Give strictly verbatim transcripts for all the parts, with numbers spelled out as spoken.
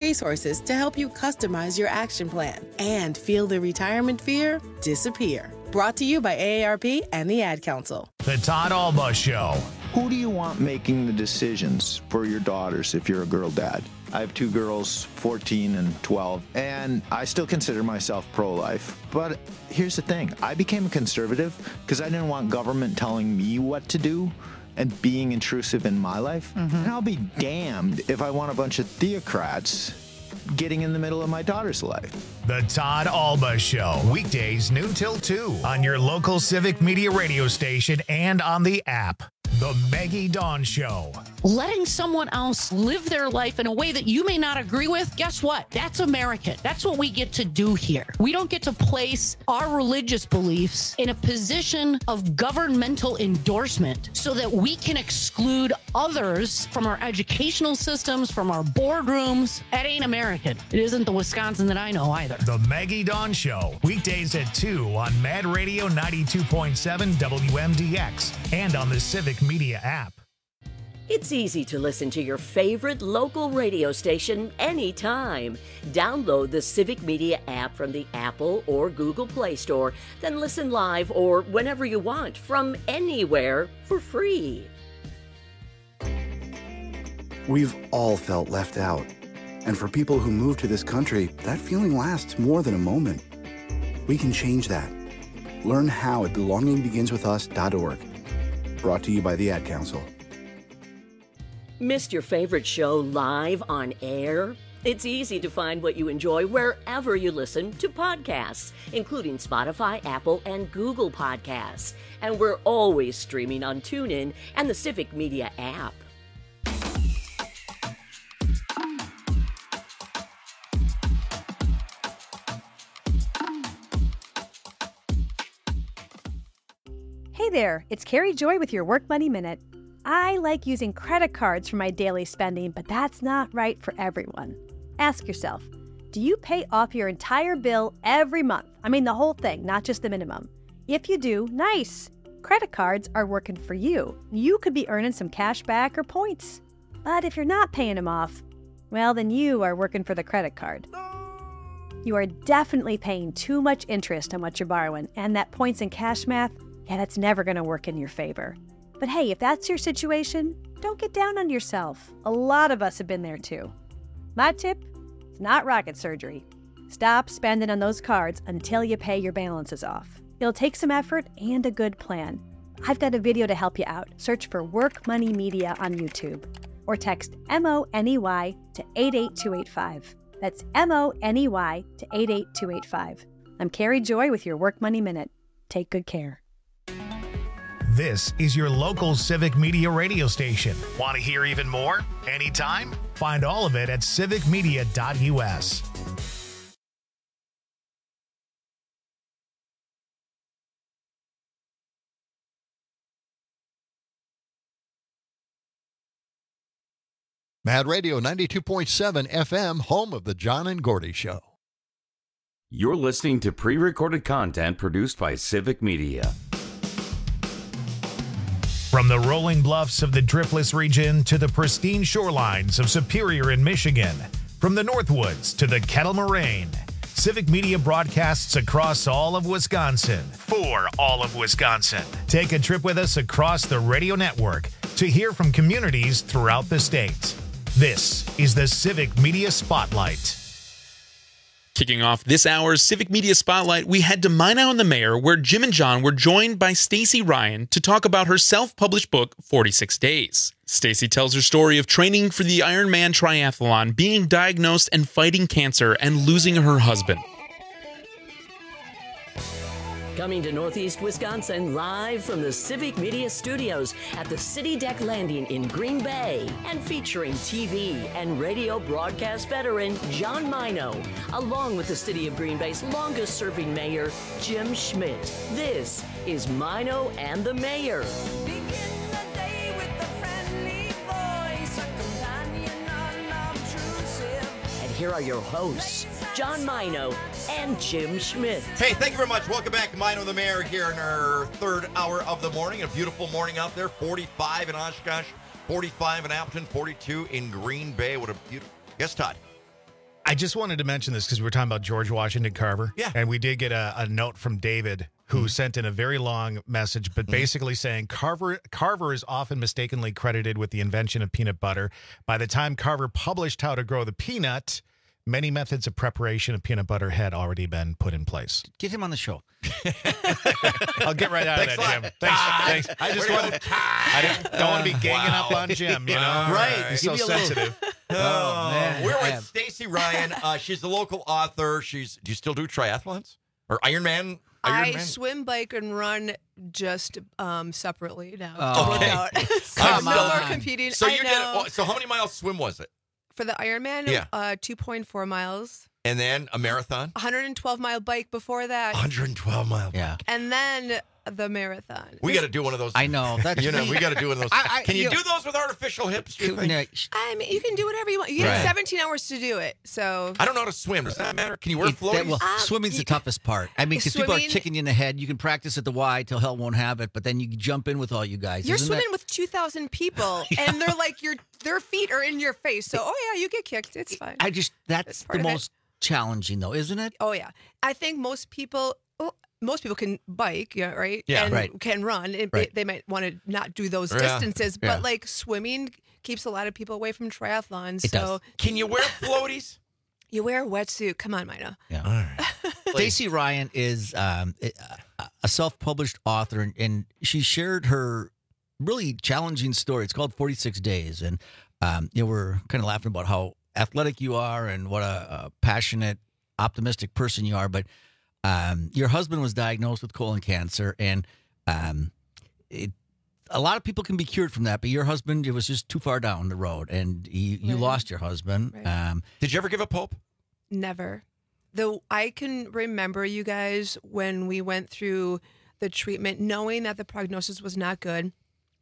resources to help you customize your action plan and feel the retirement fear disappear. Brought to you by A A R P and the Ad Council. The Todd Alba Show. Who do you want making the decisions for your daughters if you're a girl dad? I have two girls, fourteen and twelve, and I still consider myself pro-life. But here's the thing. I became a conservative because I didn't want government telling me what to do and being intrusive in my life. Mm-hmm. And I'll be damned if I want a bunch of theocrats getting in the middle of my daughter's life. The Todd Alba Show. Weekdays, noon till two on your local Civic Media radio station and on the app. The Maggie Dawn Show. Letting someone else live their life in a way that you may not agree with, guess what? That's American. That's what we get to do here. We don't get to place our religious beliefs in a position of governmental endorsement so that we can exclude others from our educational systems, from our boardrooms. That ain't American. It isn't the Wisconsin that I know either. The Maggie Dawn Show. Weekdays at two on Mad Radio ninety-two point seven W M D X and on the Civic Media app. It's easy to listen to your favorite local radio station anytime. Download the Civic Media app from the Apple or Google Play Store, then listen live or whenever you want from anywhere for free. We've all felt left out. And for people who move to this country, that feeling lasts more than a moment. We can change that. Learn how at belonging begins with us dot org. Brought to you by the Ad Council. Missed your favorite show live on air? It's easy to find what you enjoy wherever you listen to podcasts, including Spotify, Apple, and Google Podcasts. And we're always streaming on TuneIn and the Civic Media app. Hey there, it's Carrie Joy with your Work Money Minute. I like using credit cards for my daily spending, but that's not right for everyone. Ask yourself, do you pay off your entire bill every month? I mean the whole thing, not just the minimum. If you do, nice. Credit cards are working for you. You could be earning some cash back or points. But if you're not paying them off, well, then you are working for the credit card. You are definitely paying too much interest on what you're borrowing, and that points and cash math, yeah, that's never going to work in your favor. But hey, if that's your situation, don't get down on yourself. A lot of us have been there too. My tip, it's not rocket surgery. Stop spending on those cards until you pay your balances off. It'll take some effort and a good plan. I've got a video to help you out. Search for Work Money Media on YouTube or text M O N E Y to eight eight two eight five. That's M O N E Y to eight eight two eight five. I'm Carrie Joy with your Work Money Minute. Take good care. This is your local Civic Media radio station. Want to hear even more? Anytime? Find all of it at civic media dot U S. Mad Radio ninety-two point seven F M, home of the John and Gordy Show. You're listening to pre-recorded content produced by Civic Media. From the rolling bluffs of the Driftless region to the pristine shorelines of Superior in Michigan, from the Northwoods to the Kettle Moraine, Civic Media broadcasts across all of Wisconsin for all of Wisconsin. Take a trip with us across the radio network to hear from communities throughout the state. This is the Civic Media Spotlight. Kicking off this hour's Civic Media Spotlight, we head to Minot and the Mayor, where Jim and John were joined by Stacy Ryan to talk about her self-published book, forty-six days. Stacy tells her story of training for the Ironman Triathlon, being diagnosed and fighting cancer, and losing her husband. Coming to Northeast Wisconsin live from the Civic Media Studios at the City Deck Landing in Green Bay, and featuring T V and radio broadcast veteran John Minot, along with the City of Green Bay's longest-serving mayor, Jim Schmidt. This is Minot and the Mayor. And here are your hosts, John Minot and Jim Schmidt. Hey, thank you very much. Welcome back to Minot the Mayor here in our third hour of the morning. A beautiful morning out there. forty-five in Oshkosh, forty-five in Appleton, forty-two in Green Bay. What a beautiful... Yes, Todd? I just wanted to mention this because we were talking about George Washington Carver. Yeah. And we did get a, a note from David who Mm-hmm. sent in a very long message, but Mhm. basically saying Carver Carver is often mistakenly credited with the invention of peanut butter. By the time Carver published How to Grow the Peanut, many methods of preparation of peanut butter had already been put in place. Get him on the show. I'll get right out Thanks of a that, lot. Jim. Thanks. Todd. Thanks. I just We're want gonna- to, I don't, don't want to be ganging Wow. up on Jim, you know? All Right. He's so Give me a little- sensitive. Oh, man. We're I with am. Stacy Ryan. Uh, she's a local author. She's. Do you still do triathlons or Ironman? I Ironman? swim, bike, and run just um, separately now. Oh. To work Okay. out. so Come no more on. competing. So I you did. know. oh, So how many miles swim was it? For the Ironman, Yeah. uh, two point four miles. And then a marathon. one hundred twelve mile bike before that, one hundred twelve miles. Yeah. and then the marathon. We got to do one of those. I know. That's You know, we got to do one of those. I- I- Can you you- do those with artificial hips? do you think? No, I mean, you can do whatever you want. You get Right. seventeen hours to do it. So I don't know how to swim. Does that matter? Can you wear It- floaties? that- well, Um, swimming's you- the toughest part. I mean, because people are Swimming- kicking you in the head. You can practice at the Y till hell won't have it, but then you jump in with all you guys. you're Isn't swimming that- with two thousand people, and they're like your their feet are in your face. So oh yeah, you get kicked. It's fine. I just that's That's part the of it. most challenging, though, isn't it? Oh yeah, I think most people, well, most people can bike, yeah, right? Yeah. and Right. can run. It, Right. They might want to not do those Yeah. distances, Yeah. but like swimming keeps a lot of people away from triathlons. It so does. Can you wear floaties? you wear a wetsuit. Come on, Mina. Yeah. All right. Stacey Ryan is um, a- a self-published author, and, and she shared her really challenging story. It's called forty-six days, and um, you know, we're kind of laughing about how athletic you are and what a, a passionate, optimistic person you are. But um, your husband was diagnosed with colon cancer, and um, it, a lot of people can be cured from that. But your husband, it was just too far down the road, and you, you Right. lost your husband. Right. Um, Did you ever give up hope? Never. Though I can remember you guys when we went through the treatment, knowing that the prognosis was not good.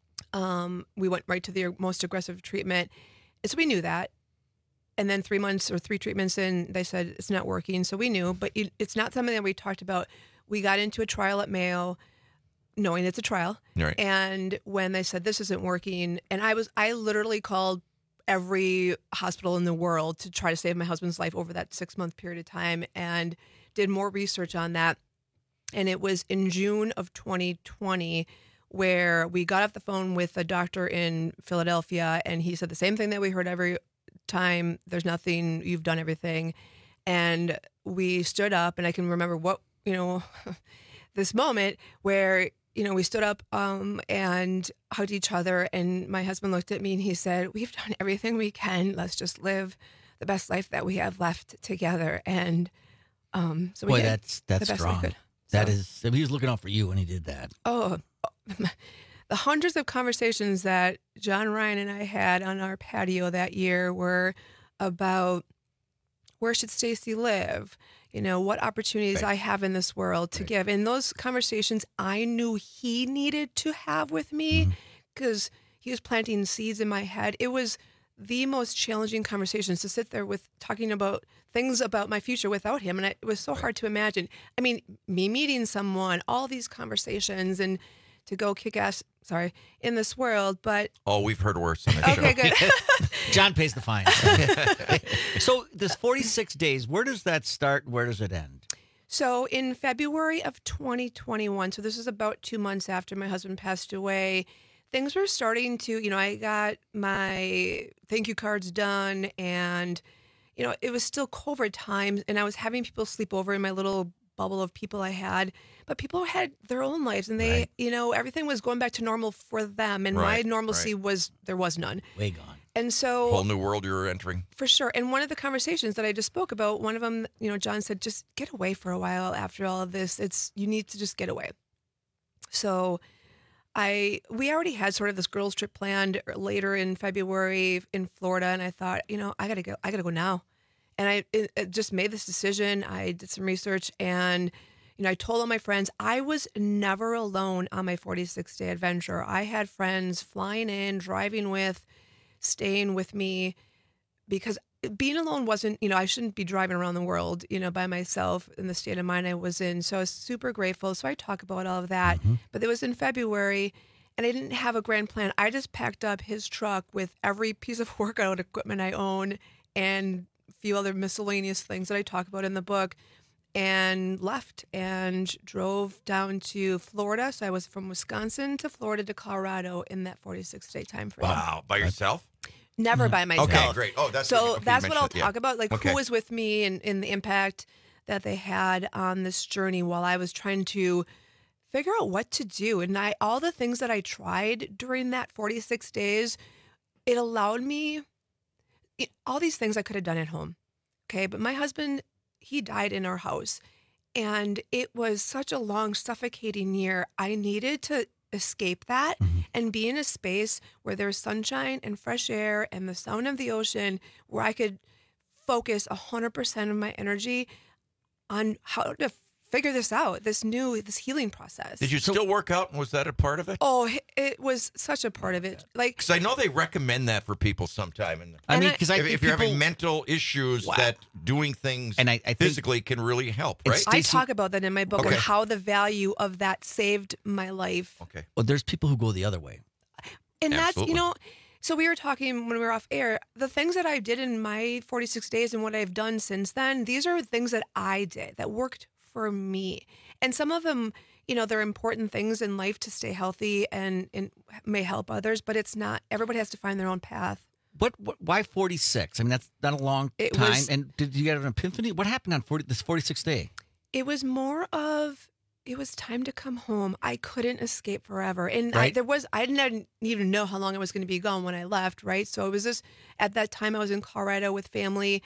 Um, we went right to the most aggressive treatment. So we knew that. And then three months or three treatments in, they said it's not working. So we knew, but it- it's not something that we talked about. We got into a trial at Mayo, knowing it's a trial. Right. And when they said this isn't working, and I was, I literally called every hospital in the world to try to save my husband's life over that six month period of time, and did more research on that. And it was in June of twenty twenty where we got off the phone with a doctor in Philadelphia, and he said the same thing that we heard every time. There's nothing, you've done everything. And we stood up, and I can remember what, you know, this moment where, you know, we stood up um, and hugged each other, and my husband looked at me and he said, we've done everything we can. Let's just live the best life that we have left together. And um, so we boy, did that's that's the best strong. we could. That So- is, I mean, he was looking out for you when he did that. Oh, the hundreds of conversations that John Ryan and I had on our patio that year were about where should Stacy live? You know, what opportunities Right. I have in this world to Right. give. And those conversations I knew he needed to have with me because he was planting seeds in my head. It was the most challenging conversations to sit there with talking about things about my future without him. And it was so hard to imagine. I mean, me meeting someone, all these conversations, and to go kick ass, sorry, in this world. But Oh, we've heard worse on the okay, show. good. John pays the fine. So this forty-six days, where does that start? Where does it end? So in February of twenty twenty-one, so this is about two months after my husband passed away, things were starting to, you know, I got my thank you cards done, and, you know, it was still COVID times, and I was having people sleep over in my little bubble of people I had, but people had their own lives, and they, Right. you know, everything was going back to normal for them, and Right, my normalcy right. was, there was none. Way gone. And so Whole new world you're entering. for sure. And one of the conversations that I just spoke about, one of them, you know, John said, just get away for a while after all of this. It's, you need to just get away. So I, we already had sort of this girls trip planned later in February in Florida. And I thought, you know, I gotta go, I gotta go now. And I it, it just made this decision. I did some research, and, you know, I told all my friends, I was never alone on my forty-six day adventure. I had friends flying in, driving with, staying with me, because being alone wasn't, you know, I shouldn't be driving around the world, you know, by myself in the state of mind I was in. So I was super grateful. So I talk about all of that. Mm-hmm. But it was in February, and I didn't have a grand plan. I just packed up his truck with every piece of workout equipment I own and few other miscellaneous things that I talk about in the book, and left and drove down to Florida. So I was from Wisconsin to Florida to Colorado in that forty-six day time frame. Wow. By yourself? Never by myself. Okay, great. Oh, that's so okay, that's you what I'll mentioned it, yeah. talk about, like Okay. who was with me and, and the impact that they had on this journey while I was trying to figure out what to do. And I all the things that I tried during that forty-six days, it allowed me it, all these things I could have done at home. Okay, but my husband, he died in our house, and it was such a long, suffocating year. I needed to escape that and be in a space where there's sunshine and fresh air and the sound of the ocean, where I could focus one hundred percent of my energy on how to figure this out, this new, this healing process. Did you still work out, and was that a part of it? Oh, it was such a part of it. Like, Because I know they recommend that for people sometime. And I mean, because I if, think if you're having people- mental issues, Wow. that doing things And I- I think- physically can really help, right? I talk about that in my book Okay. and how the value of that saved my life. Okay. Well, there's people who go the other way. And that's, Absolutely. you know, so we were talking when we were off air, the things that I did in my forty-six days and what I've done since then, these are things that I did that worked for me. And some of them, you know, they're important things in life to stay healthy and, and may help others, but it's not, everybody has to find their own path. What, what why forty-six? I mean, that's not a long It time. was- and did you get an epiphany? What happened on forty, this forty-sixth day? It was more of, it was time to come home. I couldn't escape forever. And I, Right. there was, I didn't even know how long I was going to be gone when I left, right? So it was just, at that time I was in Colorado with family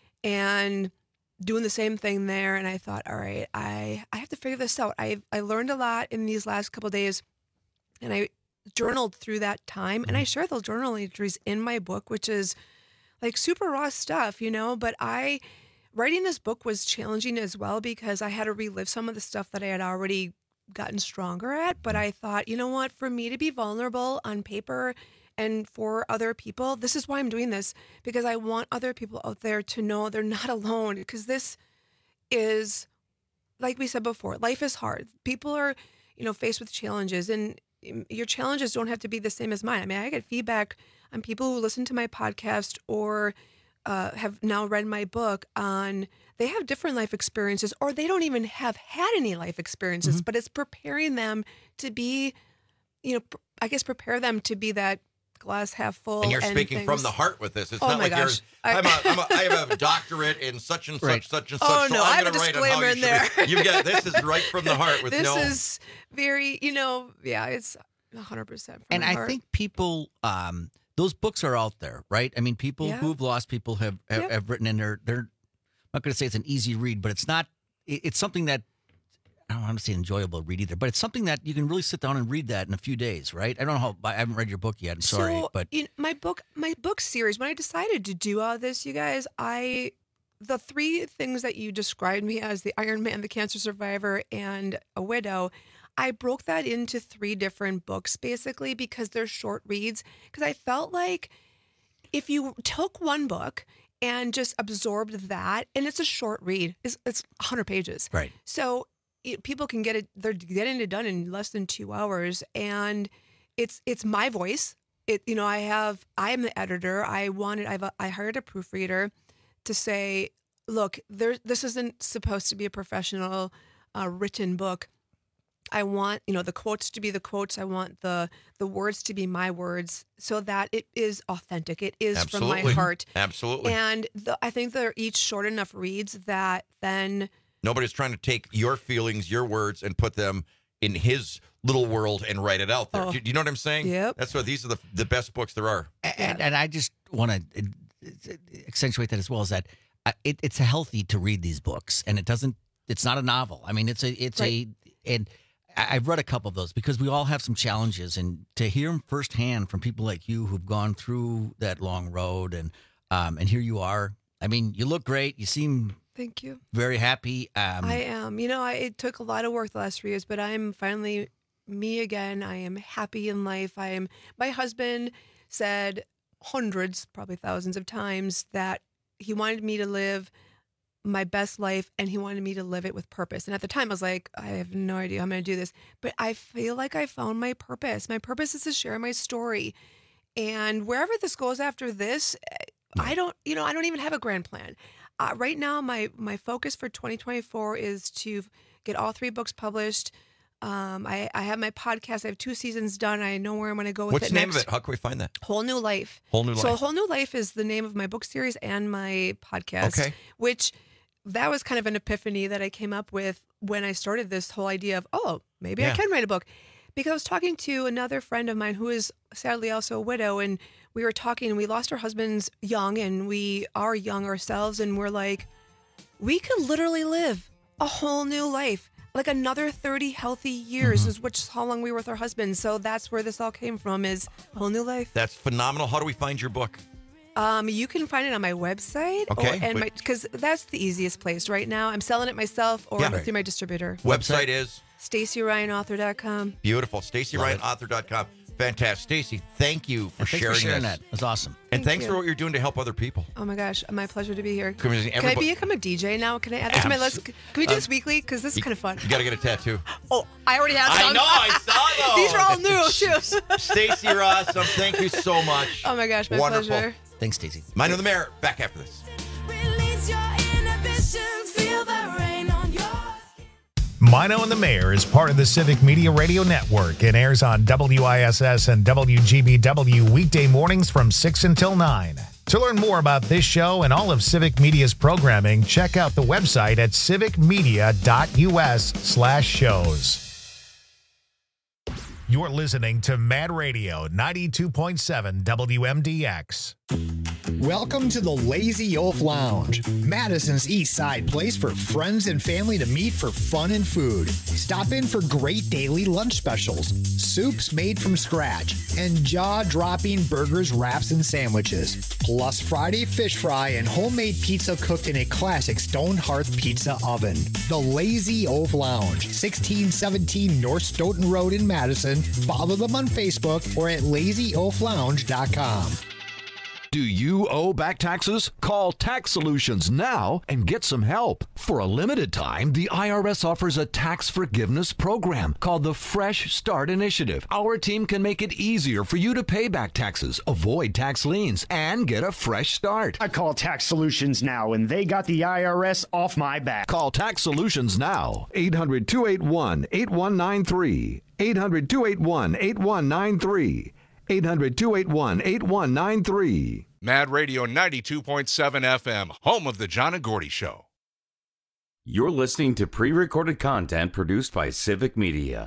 and doing the same thing there. And I thought, all right, I, I have to figure this out. I I learned a lot in these last couple of days, and I journaled through that time. And I share those journal entries in my book, which is like super raw stuff, you know, but I... Writing this book was challenging as well because I had to relive some of the stuff that I had already gotten stronger at. But I thought, you know what, for me to be vulnerable on paper and for other people, this is why I'm doing this, because I want other people out there to know they're not alone. Because this is, like we said before, life is hard. People are, you know, faced with challenges, and your challenges don't have to be the same as mine. I mean, I get feedback on people who listen to my podcast or Uh, have now read my book on they have different life experiences, or they don't even have had any life experiences, but it's preparing them to be, you know, pr- I guess prepare them to be that glass half full. And you're speaking things. from the heart with this. It's Oh not my like gosh. you're. I- I'm a, I'm a, I have a doctorate in such and such, Right. such and Oh, such. no, so I I'm have a going to write on how disclaimer you in should there. be. You get this is right from the heart with This no. is very, you know, yeah, it's one hundred percent from And my I heart. think people, um, those books are out there, right? I mean, people Yeah. who've lost people have have, Yep. have written in there. They're I'm not going to say it's an easy read, but it's not. it- It's something that I don't want to say enjoyable read either, but it's something that you can really sit down and read that in a few days, right? I don't know how. I haven't read your book yet. I'm sorry, so, but you know, my book, my book series. When I decided to do all this, you guys, I the three things that you described me as, the Iron Man, the cancer survivor, and a widow, I broke that into three different books basically because they're short reads. Because I felt like if you took one book and just absorbed that, and it's a short read, it's, it's one hundred pages. right. So it, people can get it, they're getting it done in less than two hours. And it's it's my voice. It You know, I have, I am the editor. I wanted, I've, I hired a proofreader to say, look, there, this isn't supposed to be a professional uh, written book. I want, you know, the quotes to be the quotes. I want the the words to be my words so that it is authentic. It is from my Absolutely. heart. Absolutely. And the, I think they're each short enough reads that then Nobody's trying to take your feelings, your words, and put them in his little world and write it out there. Oh. Do, do you know what I'm saying? Yep. That's what these are the the best books there are. And, and I just want to accentuate that as well, is that uh, it, it's healthy to read these books, and it doesn't. It's not a novel. I mean, it's a it's Right. a and I- I've read a couple of those because we all have some challenges, and to hear them firsthand from people like you who've gone through that long road, and um, and here you are. I mean, you look great. You seem thank you. very happy. Um, I am. You know, I, it took a lot of work the last three years, but I'm finally me again. I am happy in life. I am. My husband said hundreds, probably thousands of times that he wanted me to live my best life and he wanted me to live it with purpose. And at the time I was like, I have no idea how I'm going to do this, but I feel like I found my purpose. My purpose is to share my story. And wherever this goes after this, I don't, you know, I don't even have a grand plan. Uh, right now, my my focus for twenty twenty-four is to get all three books published. Um, I, I have my podcast. I have two seasons done. I know where I'm going to go with What's it the name next. of it? How can we find that? Whole New Life. Whole New Life. So Whole New Life is the name of my book series and my podcast. Okay. Which that was kind of an epiphany that I came up with when I started this whole idea of, oh, maybe Yeah. I can write a book. Because I was talking to another friend of mine who is sadly also a widow, and we were talking, and we lost our husbands young, and we are young ourselves, and we're like, we could literally live a whole new life. Like another thirty healthy years Mm-hmm. is which is how long we were with our husbands. So that's where this all came from, is Whole New Life. That's phenomenal. How do we find your book? Um, you can find it on my website. Okay. Or, and Wait. my because that's the easiest place right now. I'm selling it myself or Yeah. through my distributor. Website is? Stacey Ryan Author dot com. Beautiful. Stacy Ryan Author dot com. Fantastic. Stacy, thank you for And thanks sharing for sharing this. that. That's awesome. And Thank thanks you. for what you're doing to help other people. Oh my gosh, my pleasure to be here. Come on, Can I everybody- become a D J now? Can I add that to my Abs- list? Can we do this Um, weekly? Because this is kind of fun. You got to get a tattoo. Oh, I already have I some. know, I saw those. These are all new, too. Stacy Rossum, thank you so much. Oh my gosh, my Wonderful. pleasure. Thanks, Stacey. Mind of the Mayor, back after this. Mino and the Mayor is part of the Civic Media Radio Network and airs on W I S S and W G B W weekday mornings from six until nine. To learn more about this show and all of Civic Media's programming, check out the website at civicmedia.us slash shows. You're listening to Mad Radio ninety-two point seven W M D X. Welcome to the Lazy Oaf Lounge, Madison's East Side place for friends and family to meet for fun and food. Stop in for great daily lunch specials, soups made from scratch, and jaw-dropping burgers, wraps, and sandwiches. Plus Friday fish fry and homemade pizza cooked in a classic stone hearth pizza oven. The Lazy Oaf Lounge, sixteen seventeen North Stoughton Road in Madison. Follow them on Facebook or at lazy oaf lounge dot com. Do you owe back taxes? Call Tax Solutions now and get some help. For a limited time, the I R S offers a tax forgiveness program called the Fresh Start Initiative. Our team can make it easier for you to pay back taxes, avoid tax liens, and get a fresh start. I call Tax Solutions now, and they got the I R S off my back. Call Tax Solutions now. eight hundred, two eight one, eight one nine three. eight hundred, two eight one, eight one nine three. eight hundred, two eight one, eight one nine three. Mad Radio ninety-two point seven F M, home of the John and Gordy Show. You're listening to pre-recorded content produced by Civic Media.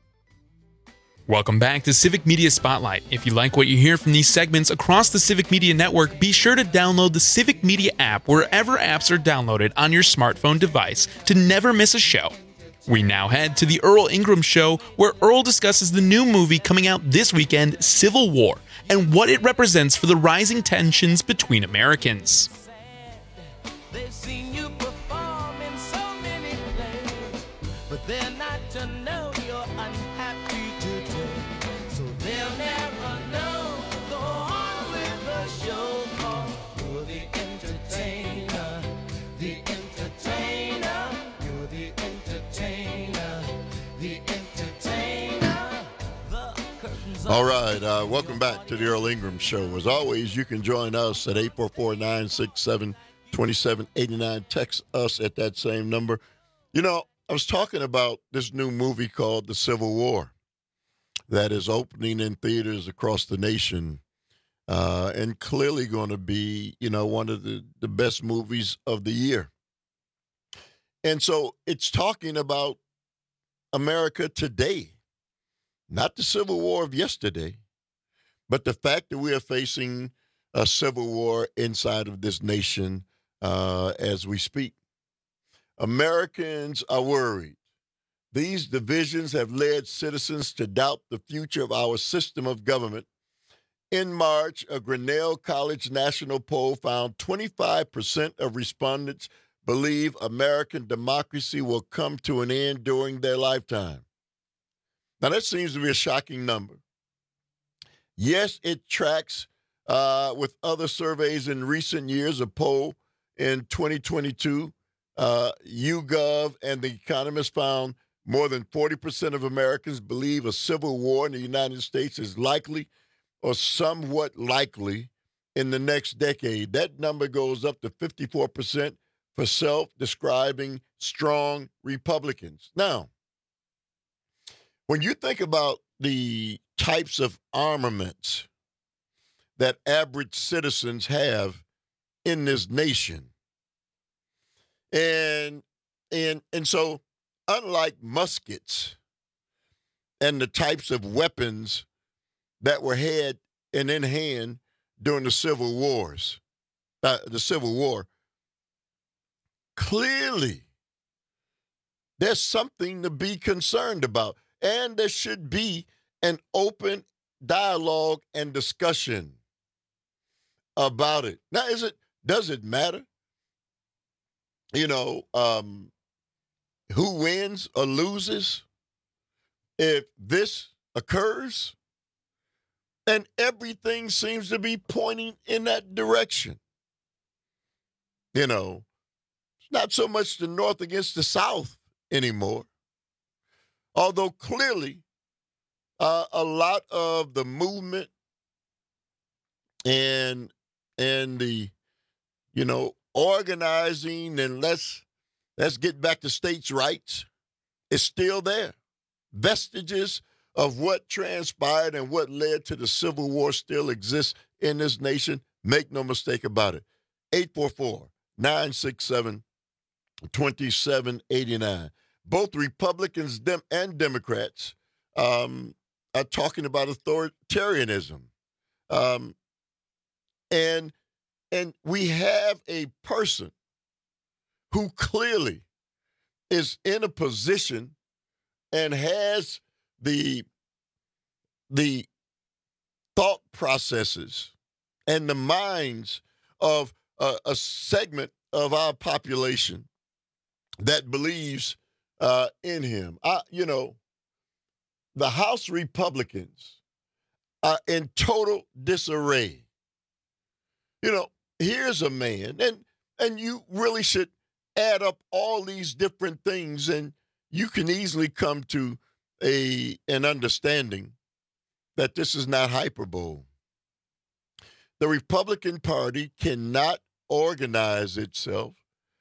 Welcome back to Civic Media Spotlight. If you like what you hear from these segments across the Civic Media Network, be sure to download the Civic Media app wherever apps are downloaded on your smartphone device to never miss a show. We now head to the Earl Ingram Show, where Earl discusses the new movie coming out this weekend, Civil War, and what it represents for the rising tensions between Americans. They've seen you perform in so many plays, but they're not to know you're unhappy today. So they'll never know. Go on with the show, 'cause you're the entertainer, the entertainer, you're the entertainer, the entertainer. The curtains All right, uh, welcome back to the Earl Ingram Show. As always, you can join us at eight four four, nine six seven, two seven eight nine. Text us at that same number. You know, I was talking about this new movie called The Civil War that is opening in theaters across the nation uh, and clearly going to be, you know, one of the, the best movies of the year. And so it's talking about America today. Not the Civil War of yesterday, but the fact that we are facing a civil war inside of this nation uh, as we speak. Americans are worried. These divisions have led citizens to doubt the future of our system of government. In March, a Grinnell College national poll found twenty-five percent of respondents believe American democracy will come to an end during their lifetime. Now, that seems to be a shocking number. Yes, it tracks uh, with other surveys in recent years. A poll in twenty twenty-two, uh, YouGov and The Economist found more than forty percent of Americans believe a civil war in the United States is likely or somewhat likely in the next decade. That number goes up to fifty-four percent for self-describing strong Republicans. Now, when you think about the types of armaments that average citizens have in this nation, and and and so unlike muskets and the types of weapons that were had and in hand during the Civil Wars, uh, the Civil War, clearly there's something to be concerned about, and there should be an open dialogue and discussion about it. Now, is it, does it matter, you know, um, who wins or loses if this occurs? And everything seems to be pointing in that direction. You know, it's not so much the North against the South anymore. Although clearly uh, a lot of the movement and and the, you know, organizing and let's let's get back to states' rights is still there. Vestiges of what transpired and what led to the Civil War still exists in this nation. Make no mistake about it. eight four four, nine six seven, two seven eight nine. Both Republicans dem- and Democrats um, are talking about authoritarianism. Um, and, and we have a person who clearly is in a position and has the, the thought processes and the minds of a, a segment of our population that believes uh, in him. I, you know, the House Republicans are in total disarray. You know, here's a man, and and you really should add up all these different things, and you can easily come to a an understanding that this is not hyperbole. The Republican Party cannot organize itself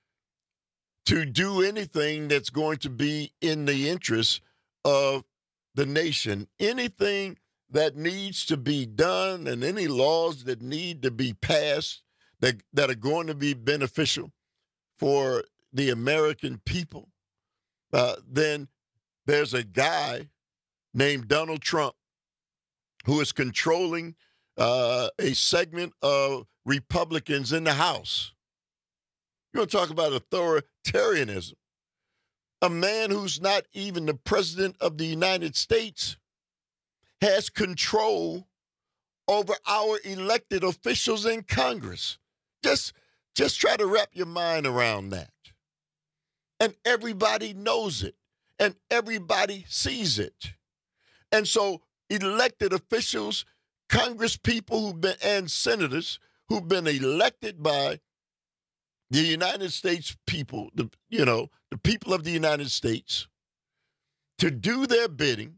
to do anything that's going to be in the interest of the nation. Anything that needs to be done and any laws that need to be passed that, that are going to be beneficial for the American people, uh, then there's a guy named Donald Trump who is controlling uh, a segment of Republicans in the House. You're going to talk about authoritarianism. A man who's not even the president of the United States has control over our elected officials in Congress. Just, just try to wrap your mind around that. And everybody knows it, and everybody sees it. And so elected officials, Congress people who've been, and senators who've been elected by the United States people, the, you know, the people of the United States, to do their bidding,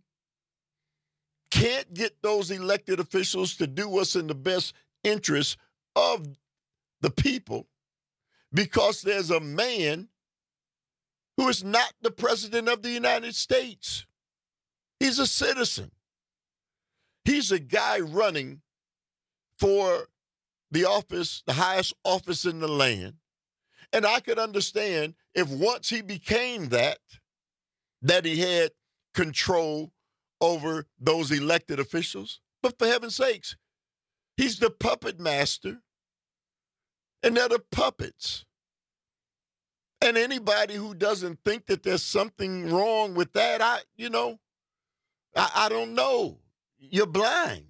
can't get those elected officials to do what's in the best interest of the people because there's a man who is not the president of the United States. He's a citizen. He's a guy running for the office, the highest office in the land. And I could understand if once he became that, that he had control over those elected officials. But for heaven's sakes, he's the puppet master, and they're the puppets. And anybody who doesn't think that there's something wrong with that, I, you know, I, I don't know. You're blind.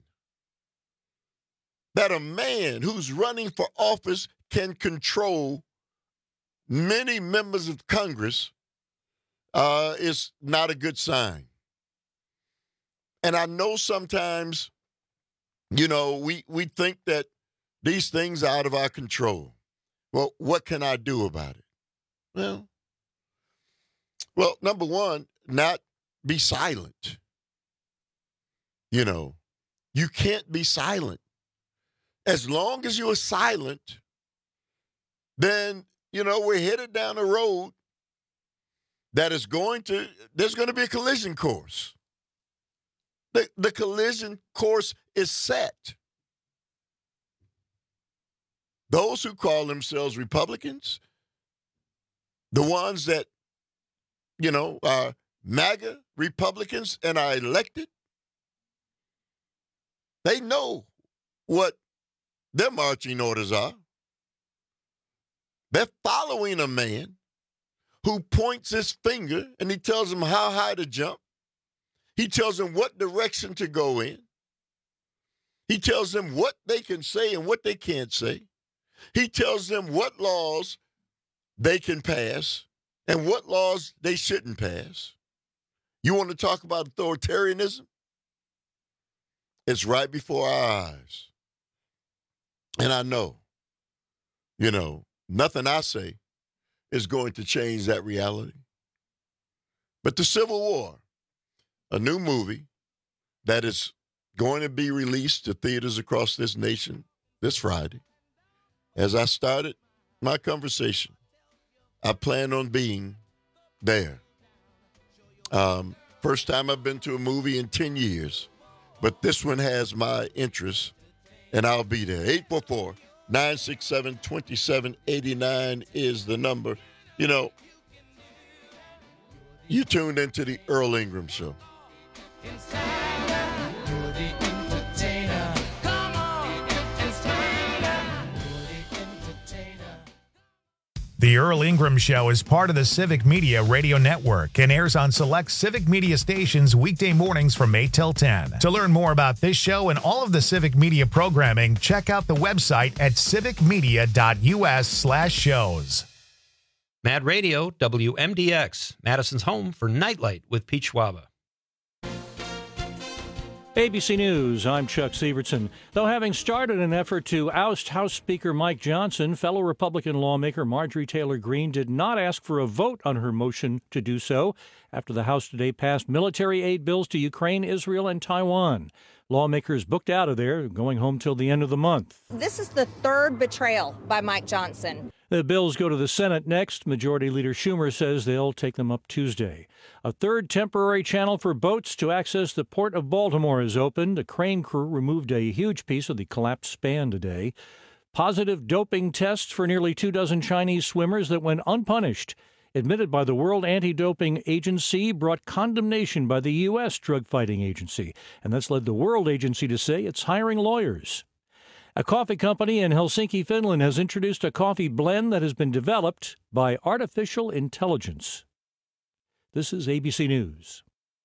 That a man who's running for office can control many members of Congress uh, is not a good sign. And I know sometimes, you know, we, we think that these things are out of our control. Well, what can I do about it? Well, well, number one, not be silent. You know, you can't be silent. as long as you are silent, then, you know, we're headed down a road that is going to, there's going to be a collision course. The, the collision course is set. Those who call themselves Republicans, the ones that, you know, are MAGA Republicans and are elected, they know what their marching orders are. They're following a man who points his finger and he tells them how high to jump. He tells them what direction to go in. He tells them what they can say and what they can't say. He tells them what laws they can pass and what laws they shouldn't pass. You want to talk about authoritarianism? It's right before our eyes. And I know, you know, nothing I say is going to change that reality. But the Civil War, a new movie that is going to be released to theaters across this nation this Friday. As I started my conversation, I plan on being there. Um, first time I've been to a movie in ten years, but this one has my interest, and I'll be there. eight four four, nine six seven, two seven eight nine is the number. You know, you tuned into the Earl Ingram Show. The Earl Ingram Show is part of the Civic Media Radio Network and airs on select Civic Media stations weekday mornings from eight till ten. To learn more about this show and all of the Civic Media programming, check out the website at civicmedia.us slash shows. Mad Radio, W M D X, Madison's home for Nightlight with Pete Schwaba. A B C News, I'm Chuck Severson. Though having started an effort to oust House Speaker Mike Johnson, fellow Republican lawmaker Marjorie Taylor Greene did not ask for a vote on her motion to do so after the House today passed military aid bills to Ukraine, Israel, and Taiwan. Lawmakers booked out of there, going home till the end of the month. This is the third betrayal by Mike Johnson. The bills go to the Senate next. Majority Leader Schumer says they'll take them up Tuesday. A third temporary channel for boats to access the Port of Baltimore is opened. A crane crew removed a huge piece of the collapsed span today. Positive doping tests for nearly two dozen Chinese swimmers that went unpunished. Admitted by the World Anti-Doping Agency, brought condemnation by the U S drug fighting agency. And that's led the World Agency to say it's hiring lawyers. A coffee company in Helsinki, Finland has introduced a coffee blend that has been developed by artificial intelligence. This is A B C News.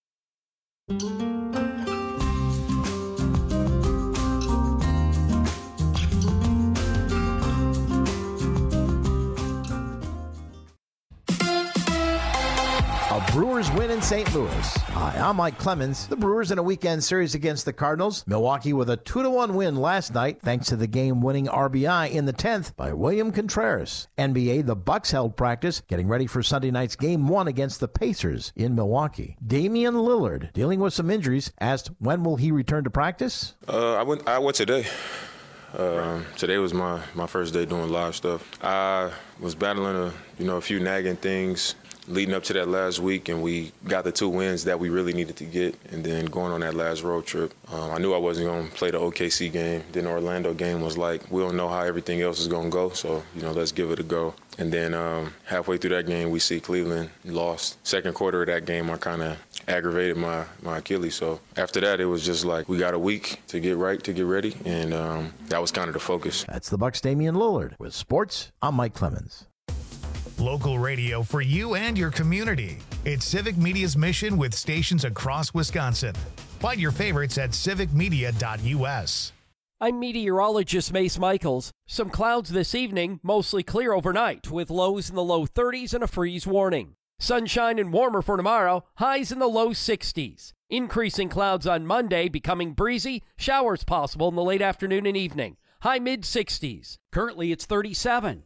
A Brewers win in Saint Louis. Hi, I'm Mike Clemens. The Brewers in a weekend series against the Cardinals. Milwaukee with a two to one win last night thanks to the game-winning R B I in the tenth by William Contreras. N B A, the Bucks held practice, getting ready for Sunday night's game one against the Pacers in Milwaukee. Damian Lillard, dealing with some injuries, asked when will he return to practice? Uh, I went. I went today. Um, today was my, my first day doing live stuff. I was battling a you know a few nagging things leading up to that last week, and we got the two wins that we really needed to get. And then going on that last road trip, um, I knew I wasn't going to play the O K C game. Then the Orlando game was like, we don't know how everything else is going to go, so, you know, let's give it a go. And then um, halfway through that game, we see Cleveland lost. Second quarter of that game, I kind of aggravated my, my Achilles. So after that, it was just like, we got a week to get right, to get ready, and um, that was kind of the focus. That's the Bucks' Damian Lillard. With sports, I'm Mike Clemens. Local radio for you and your community. It's Civic Media's mission with stations across Wisconsin. Find your favorites at civic media dot u s. I'm meteorologist Mace Michaels. Some clouds this evening, mostly clear overnight, with lows in the low thirties and a freeze warning. Sunshine and warmer for tomorrow, highs in the low sixties. Increasing clouds on Monday, becoming breezy, showers possible in the late afternoon and evening. High mid sixties. Currently it's thirty-seven.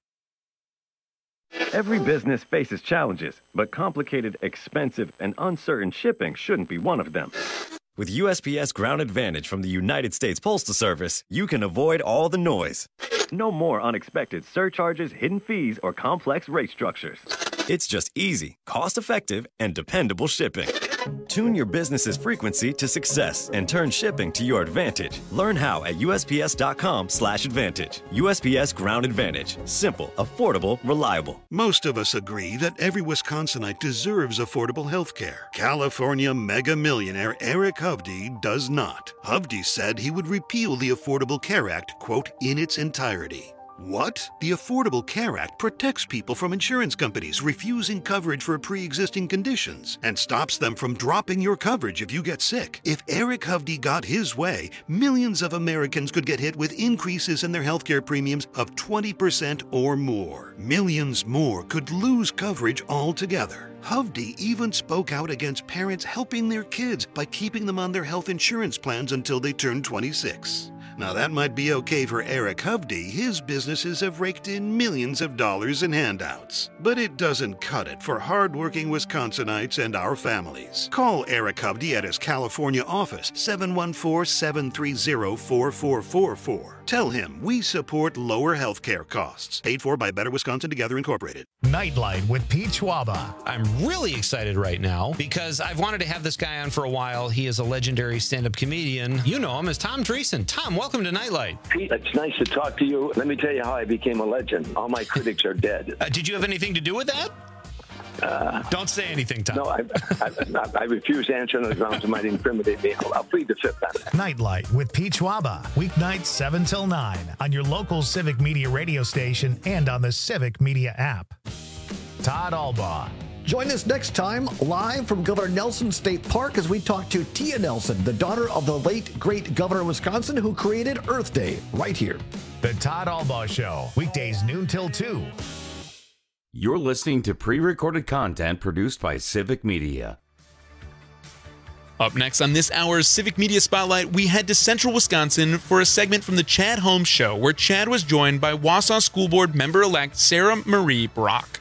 Every business faces challenges, but complicated, expensive, and uncertain shipping shouldn't be one of them. With U S P S Ground Advantage from the United States Postal Service, you can avoid all the noise. No more unexpected surcharges, hidden fees, or complex rate structures. It's just easy, cost-effective, and dependable shipping. Tune your business's frequency to success and turn shipping to your advantage. Learn how at U S P S dot com slash advantage. U S P S Ground Advantage. Simple, affordable, reliable. Most of us agree that every Wisconsinite deserves affordable health care. California mega millionaire Eric Hovde does not. Hovde said he would repeal the Affordable Care Act, quote, in its entirety. What? The Affordable Care Act protects people from insurance companies refusing coverage for pre-existing conditions and stops them from dropping your coverage if you get sick. If Eric Hovde got his way, millions of Americans could get hit with increases in their healthcare premiums of twenty percent or more. Millions more could lose coverage altogether. Hovde even spoke out against parents helping their kids by keeping them on their health insurance plans until they turn twenty-six. Now that might be okay for Eric Hovde. His businesses have raked in millions of dollars in handouts. But it doesn't cut it for hardworking Wisconsinites and our families. Call Eric Hovde at his California office, seven one four, seven three zero, four four four four. Tell him we support lower health care costs. Paid for by Better Wisconsin Together Incorporated. Nightlight with Pete Schwaba. I'm really excited right now because I've wanted to have this guy on for a while. He is a legendary stand-up comedian. You know him as Tom Dreesen. Tom, welcome to Nightlight. Pete, it's nice to talk to you. Let me tell you how I became a legend. All my critics are dead. Uh, did you have anything to do with that? Uh, Don't say anything, Tom. No, I, I, I, I refuse to answer on the grounds it might incriminate me. I'll, I'll plead the fifth on that. Nightlight with Pete Schwaba. Weeknights seven till nine on your local Civic Media radio station and on the Civic Media app. Todd Albaugh. Join us next time live from Governor Nelson State Park as we talk to Tia Nelson, the daughter of the late, great governor of Wisconsin who created Earth Day, right here. The Todd Albaugh Show. Weekdays noon till two. You're listening to pre-recorded content produced by Civic Media. Up next on this hour's Civic Media Spotlight, we head to Central Wisconsin for a segment from the Chad Holmes Show, where Chad was joined by Wausau School Board member-elect Sarah Marie Brock.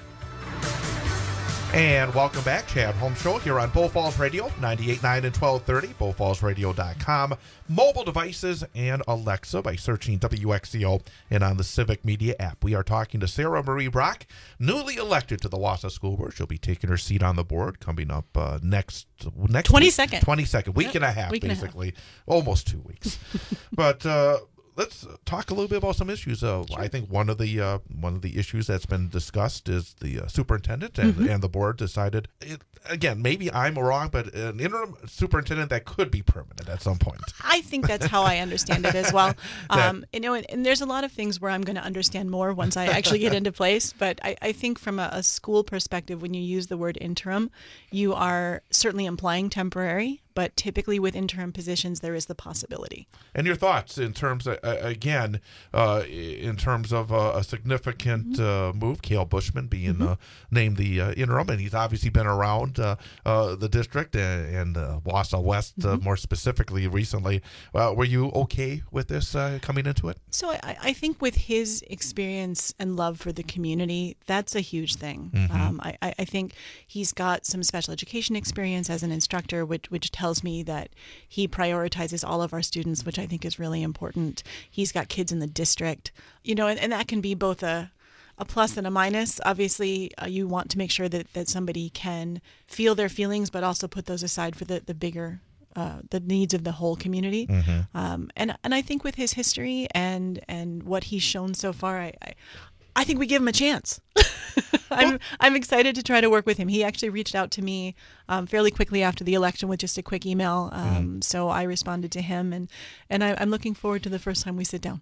And welcome back, Chad Holmes Show here on Bull Falls Radio, ninety-eight point nine and twelve thirty, bull falls radio dot com, mobile devices, and Alexa by searching W X C O and on the Civic Media app. We are talking to Sarah Marie Brock, newly elected to the Wausau School Board. She'll be taking her seat on the board coming up uh, next next twenty-second. Week, twenty-second, week yep. and a half, week basically, almost two weeks. But uh, let's talk a little bit about some issues. Uh, sure. I think one of the uh, one of the issues that's been discussed is the uh, superintendent, and, mm-hmm. and the board decided, it, again, maybe I'm wrong, but an interim superintendent that could be permanent at some point. I think that's how I understand it as well. Um, you know, and, and there's a lot of things where I'm going to understand more once I actually get into place. But I, I think from a, a school perspective, when you use the word interim, you are certainly implying temporary. But typically with interim positions, there is the possibility. And your thoughts in terms of, uh, again, uh, in terms of uh, a significant mm-hmm. uh, move, Cale Bushman being mm-hmm. uh, named the uh, interim, and he's obviously been around uh, uh, the district and, and uh, Wausau West mm-hmm. uh, more specifically recently. Uh, were you okay with this uh, coming into it? So I, I think with his experience and love for the community, that's a huge thing. Mm-hmm. Um, I, I think he's got some special education experience as an instructor, which, which tells tells me that he prioritizes all of our students, which I think is really important. He's got kids in the district, you know, and, and that can be both a a plus and a minus. Obviously, uh, you want to make sure that, that somebody can feel their feelings, but also put those aside for the, the bigger Uh, the needs of the whole community. Mm-hmm. Um, and and I think with his history and and what he's shown so far, I, I, I think we give him a chance. I'm I'm excited to try to work with him. He actually reached out to me um, fairly quickly after the election with just a quick email. Um, mm-hmm. So I responded to him, and, and I, I'm looking forward to the first time we sit down.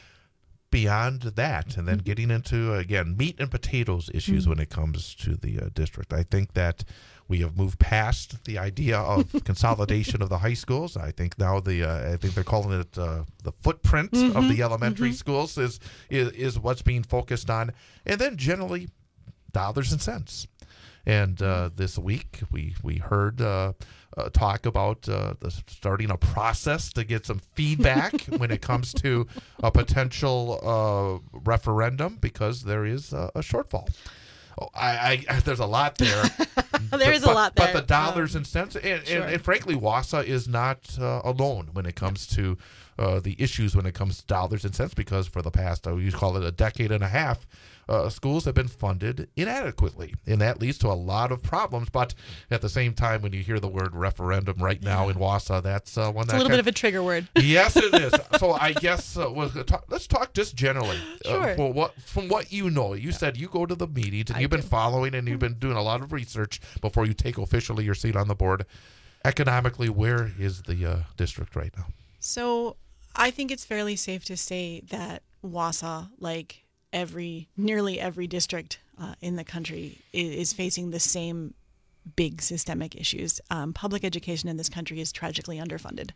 Beyond that, and then mm-hmm. getting into, again, meat and potatoes issues mm-hmm. when it comes to the uh, district. I think that we have moved past the idea of consolidation of the high schools. I think now the uh, I think they're calling it uh, the footprint mm-hmm. of the elementary mm-hmm. schools is, is is what's being focused on, and then generally dollars and cents. And uh, this week we we heard uh, uh, talk about uh, the, starting a process to get some feedback when it comes to a potential uh, referendum because there is a, a shortfall. Oh, I, I there's a lot there. there is but, a lot there. But the dollars um, and cents, and, sure. and, and frankly, Wausau is not uh, alone when it comes to uh, the issues when it comes to dollars and cents, because for the past, I would call it a decade and a half, uh, schools have been funded inadequately, and that leads to a lot of problems. But at the same time, when you hear the word referendum right now in Wausau, that's uh, one it's that a little kind bit of a trigger word. Yes, it is. So I guess uh, we'll talk, let's talk just generally. Sure. Uh, for what, from what you know, you said you go to the meetings and I you've been do. following and you've been doing a lot of research before you take officially your seat on the board. Economically, where is the uh, district right now? So I think it's fairly safe to say that Wausau, like every nearly every district uh, in the country, is, is facing the same big systemic issues. Um, public education in this country is tragically underfunded.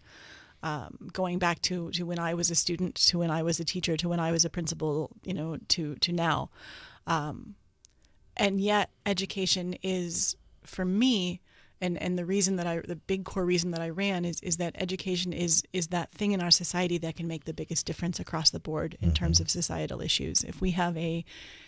Um, going back to, to when I was a student, to when I was a teacher, to when I was a principal, you know, to to now. Um, and yet education is, for me, and, and the reason that I, the big core reason that I ran is, is that education is, is that thing in our society that can make the biggest difference across the board in mm-hmm. terms of societal issues. If we have a,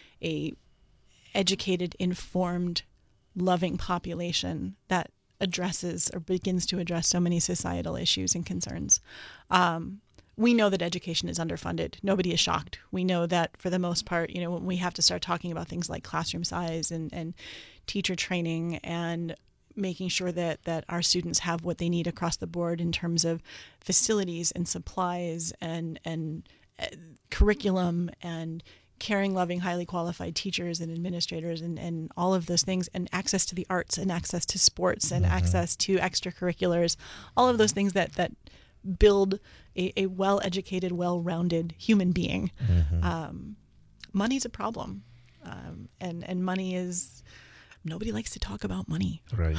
a educated, informed, loving population that addresses or begins to address so many societal issues and concerns. Um, we know that education is underfunded. Nobody is shocked. We know that for the most part, you know, when we have to start talking about things like classroom size and, and teacher training and making sure that, that our students have what they need across the board in terms of facilities and supplies and, and uh, curriculum and caring, loving, highly qualified teachers and administrators and, and all of those things, and access to the arts and access to sports and mm-hmm. access to extracurriculars, all of those things that, that build a, a well-educated, well-rounded human being. Mm-hmm. Um, money's a problem. Um, and, and money is, nobody likes to talk about money. Right.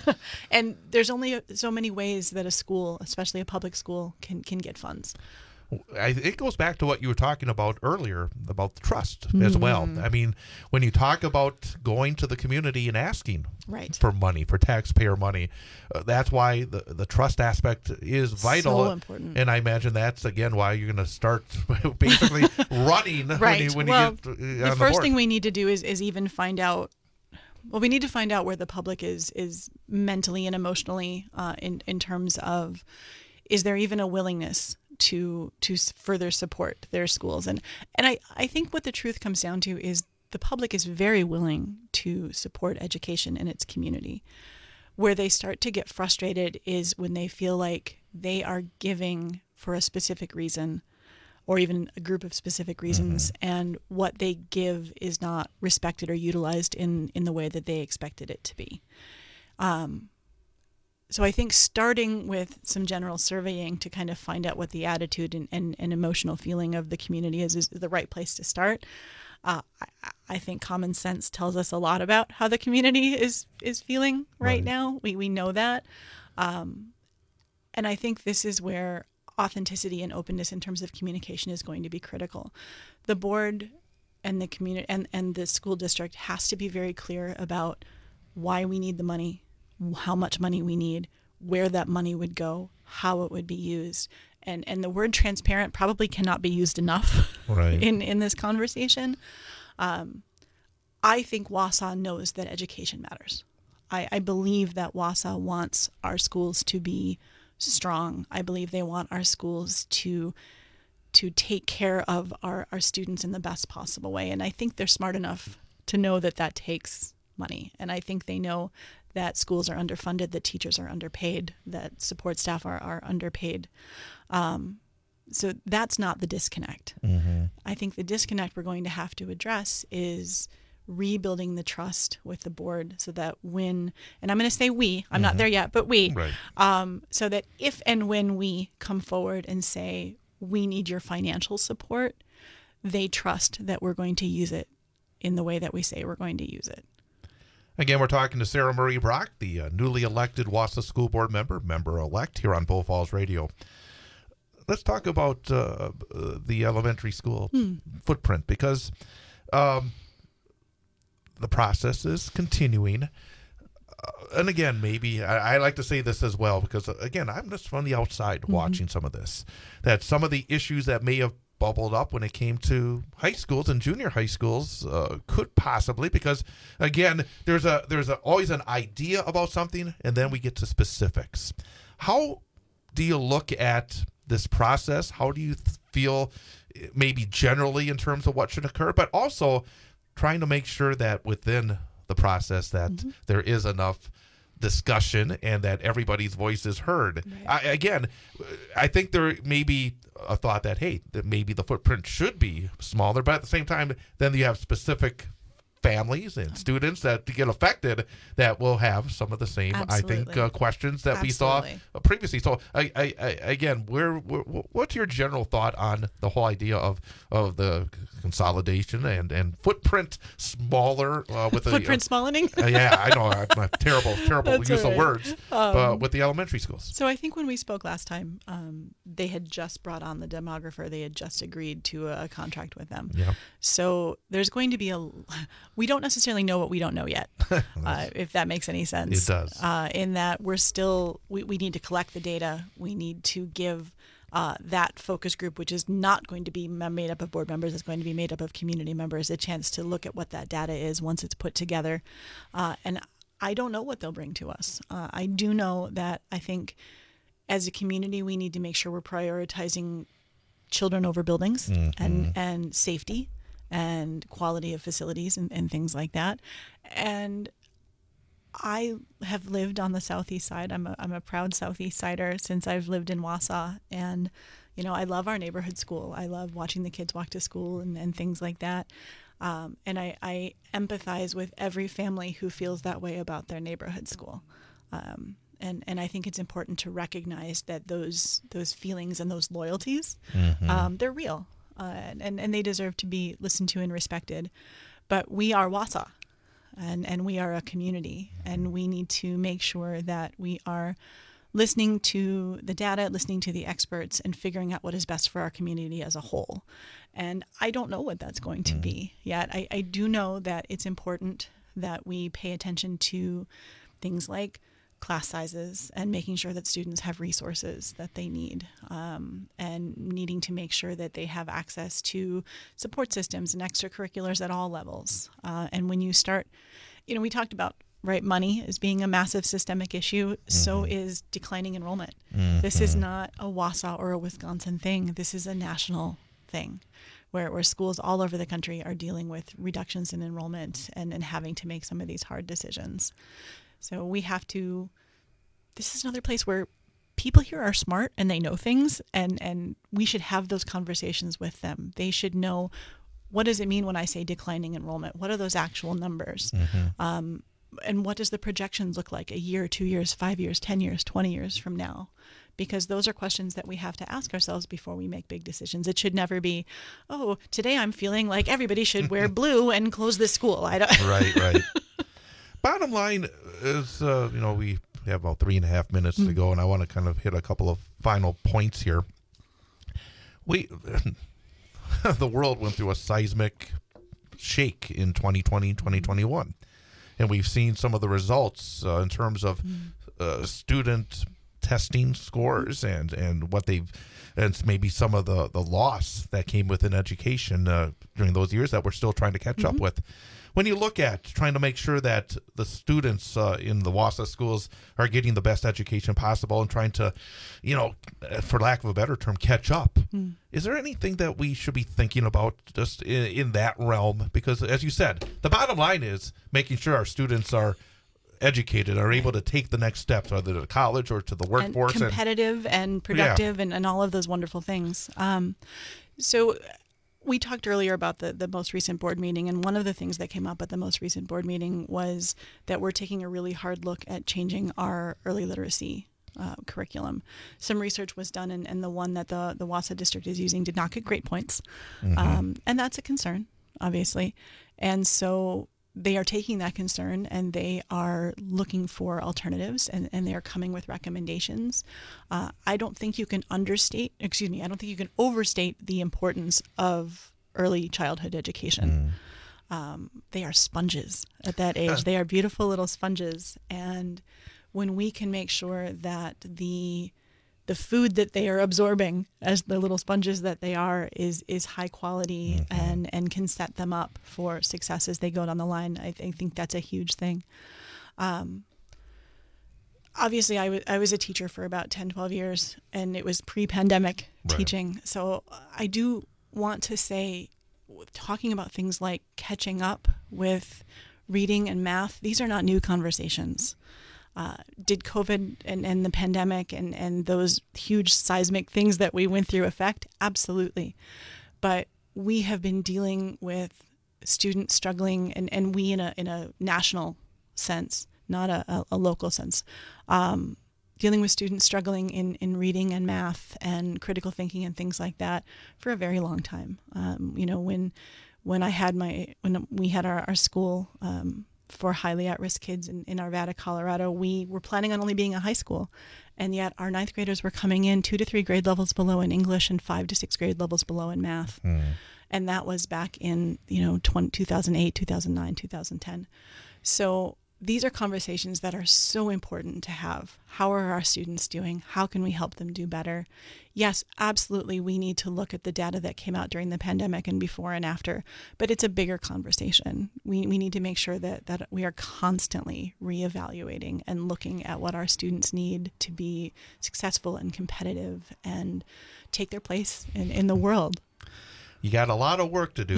And there's only so many ways that a school, especially a public school, can, can get funds. I, it goes back to what you were talking about earlier about trust Mm-hmm. as well. I mean, when you talk about going to the community and asking right. for money, for taxpayer money, uh, that's why the, the trust aspect is vital. So important. And I imagine that's, again, why you're going to start basically running right. when you, when well, you get uh, on the the first board. thing we need to do is, is even find out Well, we need to find out where the public is is mentally and emotionally uh, in in terms of, is there even a willingness to to further support their schools? And and I, I think what the truth comes down to is the public is very willing to support education in its community. Where they start to get frustrated is when they feel like they are giving for a specific reason, or even a group of specific reasons, mm-hmm. and what they give is not respected or utilized in, in the way that they expected it to be. Um, so I think starting with some general surveying to kind of find out what the attitude and, and, and emotional feeling of the community is, is the right place to start. Uh, I, I think common sense tells us a lot about how the community is is feeling right, right. now. We we know that. Um, and I think this is where authenticity and openness in terms of communication is going to be critical. The board and the community and, and the school district has to be very clear about why we need the money, how much money we need, where that money would go, how it would be used. And and the word transparent probably cannot be used enough right. in, in this conversation. Um, I think Wausau knows that education matters. I, I believe that Wausau wants our schools to be strong. I believe they want our schools to to take care of our, our students in the best possible way. And I think they're smart enough to know that that takes money. And I think they know that schools are underfunded, that teachers are underpaid, that support staff are, are underpaid. Um, so that's not the disconnect. Mm-hmm. I think the disconnect we're going to have to address is rebuilding the trust with the board so that when, and I'm going to say we, I'm mm-hmm. not there yet, but we, right. um, so that if and when we come forward and say, we need your financial support, they trust that we're going to use it in the way that we say we're going to use it. Again, we're talking to Sarah Marie Brock, the uh, newly elected Wausau School Board member, member-elect here on Bull Falls Radio. Let's talk about uh, uh, the elementary school hmm. footprint, because um, the process is continuing. Uh, and again, maybe I, I like to say this as well, because, uh, again, I'm just from the outside mm-hmm. watching some of this, that some of the issues that may have bubbled up when it came to high schools and junior high schools. Uh, could possibly, because again, there's a there's a, always an idea about something, and then we get to specifics. How do you look at this process? How do you th- feel, maybe generally in terms of what should occur, but also trying to make sure that within the process that mm-hmm. there is enough discussion and that everybody's voice is heard. Right. I, again, I think there may be a thought that, hey, that maybe the footprint should be smaller, but at the same time, then you have specific families and students that get affected that will have some of the same, Absolutely. I think, uh, questions that Absolutely. we saw previously. So, I, I, I, again, where, where, what's your general thought on the whole idea of, of the consolidation and, and footprint smaller uh, with footprint the, uh, smalling? uh, yeah, I know, I'm a terrible, terrible That's use right. of words, um, but with the elementary schools. So I think when we spoke last time, um, they had just brought on the demographer. They had just agreed to a, a contract with them. Yeah. So there's going to be a. We don't necessarily know what we don't know yet, uh, if that makes any sense. It does. Uh, in that we're still, we, we need to collect the data. We need to give uh, that focus group, which is not going to be made up of board members, it's going to be made up of community members, a chance to look at what that data is once it's put together. Uh, and I don't know what they'll bring to us. Uh, I do know that I think as a community, we need to make sure we're prioritizing children over buildings mm-hmm. and, and safety and quality of facilities and, and things like that. And I have lived on the southeast side. I'm a, I'm a proud southeast sider since I've lived in Wausau. And, you know, I love our neighborhood school. I love watching the kids walk to school and, and things like that. Um, and I, I empathize with every family who feels that way about their neighborhood school. Um, and, and I think it's important to recognize that those those feelings and those loyalties, mm-hmm. um, they're real. Uh, and, and they deserve to be listened to and respected. But we are Wausau, and, and we are a community, and we need to make sure that we are listening to the data, listening to the experts, and figuring out what is best for our community as a whole. And I don't know what that's going to be yet. I, I do know that it's important that we pay attention to things like class sizes and making sure that students have resources that they need, um, and needing to make sure that they have access to support systems and extracurriculars at all levels. Uh, and when you start, you know, we talked about, right, money as being a massive systemic issue, mm-hmm. so is declining enrollment. Mm-hmm. This is not a Wausau or a Wisconsin thing. This is a national thing where, where schools all over the country are dealing with reductions in enrollment and, and having to make some of these hard decisions. So we have to, this is another place where people here are smart and they know things, and, and we should have those conversations with them. They should know, what does it mean when I say declining enrollment? What are those actual numbers? Mm-hmm. Um, and what does the projections look like a year, two years, five years, ten years, twenty years from now? Because those are questions that we have to ask ourselves before we make big decisions. It should never be, oh, today I'm feeling like everybody should wear blue and close this school. I don't. Right, right. Bottom line is, uh, you know, we have about three and a half minutes mm-hmm. to go, and I want to kind of hit a couple of final points here. We, the world went through a seismic shake in twenty twenty, twenty twenty-one, and we've seen some of the results uh, in terms of uh, student testing scores and, and what they've, and maybe some of the, the loss that came within education uh, during those years that we're still trying to catch mm-hmm. up with. When you look at trying to make sure that the students uh, in the Wausau schools are getting the best education possible and trying to, you know, for lack of a better term, catch up, mm. is there anything that we should be thinking about just in, in that realm? Because as you said, the bottom line is making sure our students are educated, are able to take the next steps, either to college or to the workforce. And competitive and, and productive yeah. and, and all of those wonderful things. Um, so we talked earlier about the, the most recent board meeting, and one of the things that came up at the most recent board meeting was that we're taking a really hard look at changing our early literacy uh, curriculum. Some research was done, and, and the one that the, the Wausau district is using did not get great points. Mm-hmm. Um, and that's a concern, obviously. And so they are taking that concern and they are looking for alternatives, and, and they are coming with recommendations. Uh, I don't think you can understate, excuse me, I don't think you can overstate the importance of early childhood education. Mm. Um, they are sponges at that age. They are beautiful little sponges. And when we can make sure that the the food that they are absorbing as the little sponges that they are is is high quality mm-hmm. and, and can set them up for success as they go down the line. I, th- I think that's a huge thing. Um, obviously, I, w- I was a teacher for about ten, twelve years, and it was pre-pandemic right. teaching. So I do want to say, talking about things like catching up with reading and math, these are not new conversations. Uh, did COVID and, and the pandemic and, and those huge seismic things that we went through affect? Absolutely. But we have been dealing with students struggling, and, and we in a in a national sense, not a, a, a local sense, um, dealing with students struggling in, in reading and math and critical thinking and things like that for a very long time. Um, you know, when when I had my when we had our, our school um, for highly at-risk kids in, in Arvada, Colorado, we were planning on only being a high school. And yet our ninth graders were coming in two to three grade levels below in English and five to six grade levels below in math. Mm. And that was back in, you know, two thousand eight, two thousand nine, two thousand ten. So these are conversations that are so important to have. How are our students doing? How can we help them do better? Yes, absolutely, we need to look at the data that came out during the pandemic and before and after, but it's a bigger conversation. We we need to make sure that, that we are constantly reevaluating and looking at what our students need to be successful and competitive and take their place in, in the world. You got a lot of work to do.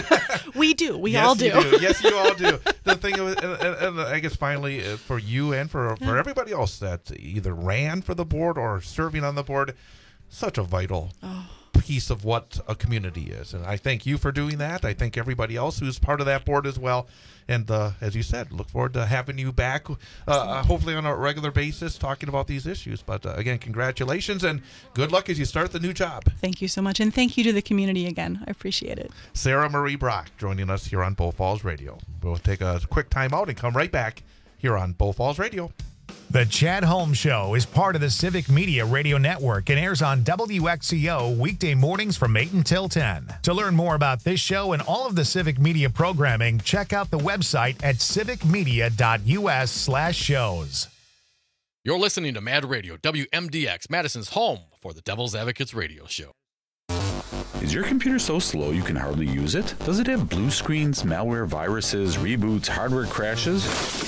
We do. We yes, all do. You do. Yes, you all do. The thing, of, and, and I guess finally, uh, for you and for for yeah. everybody else that either ran for the board or serving on the board, such a vital oh. piece of what a community is. And I thank you for doing that. I thank everybody else who's part of that board as well. And uh, as you said, look forward to having you back, uh, hopefully on a regular basis, talking about these issues. But uh, again, congratulations and good luck as you start the new job. Thank you so much. And thank you to the community again. I appreciate it. Sarah Marie Brock joining us here on Bow Falls Radio. We'll take a quick time out and come right back here on Bow Falls Radio. The Chad Holmes Show is part of the Civic Media Radio Network and airs on W X C O weekday mornings from eight until ten. To learn more about this show and all of the Civic Media programming, check out the website at civicmedia.us slash shows. You're listening to Mad Radio, W M D X, Madison's home for the Devil's Advocates radio show. Is your computer so slow you can hardly use it? Does it have blue screens, malware, viruses, reboots, hardware crashes?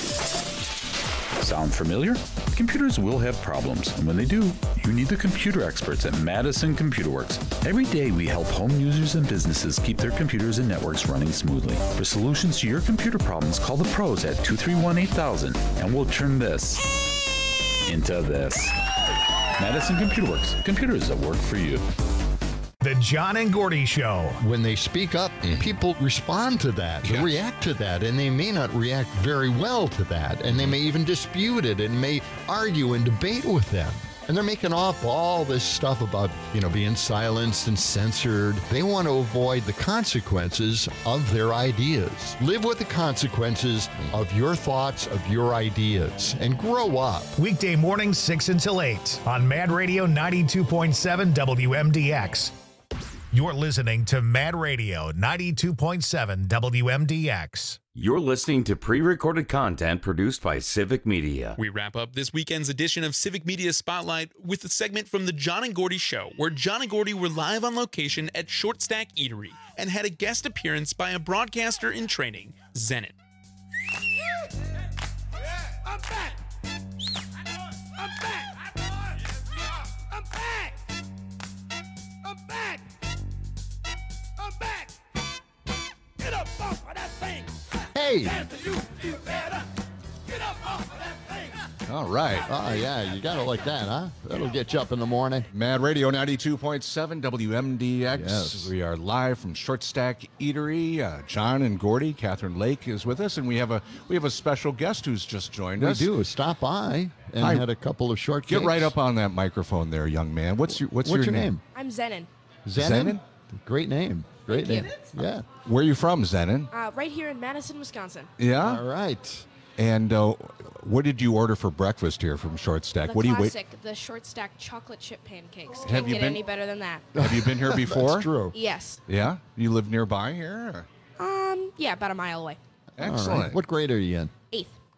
Sound familiar? Computers will have problems, and when they do, you need the computer experts at Madison Computer Works. Every day we help home users and businesses keep their computers and networks running smoothly. For solutions to your computer problems, call the pros at two three one, eight thousand, and we'll turn this into this. Madison Computer Works. Computers that work for you. The John and Gordy Show. When they speak up, mm. people respond to that, yeah. react to that, and they may not react very well to that, and they may even dispute it and may argue and debate with them. And they're making up all this stuff about, you know, being silenced and censored. They want to avoid the consequences of their ideas. Live with the consequences of your thoughts, of your ideas, and grow up. Weekday mornings, six until eight on Mad Radio ninety-two point seven W M D X. You're listening to Mad Radio ninety-two point seven W M D X. You're listening to pre-recorded content produced by Civic Media. We wrap up this weekend's edition of Civic Media Spotlight with a segment from the John and Gordy Show, where John and Gordy were live on location at Short Stack Eatery and had a guest appearance by a broadcaster in training, Zenit. I'm back! I'm back! I'm back! I'm back! I'm back! Get up off of that thing! Hey! You, you better get up off of that thing! All right. Oh, yeah, you got it like that, huh? That'll get you up in the morning. Mad Radio ninety-two point seven W M D X. Yes. We are live from Short Stack Eatery. Uh, John and Gordy, Catherine Lake is with us, and we have a we have a special guest who's just joined we us. We do. Stop by and Hi. had a couple of short Get cakes. right up on that microphone there, young man. What's your What's, what's your, your name? name? I'm Zenon. Zenon? Zenon? Great name. Great Thank name. you. Yeah. Where are you from, Zenon? Uh, right here in Madison, Wisconsin. Yeah? All right. And uh, what did you order for breakfast here from Short Stack? The what classic, do you wait? the Short Stack chocolate chip pancakes. Have Can't you get been- any better than that. Have you been here before? That's true. Yes. Yeah? You live nearby here? or- Um. Yeah, about a mile away. Excellent. All right. What grade are you in? Eighth.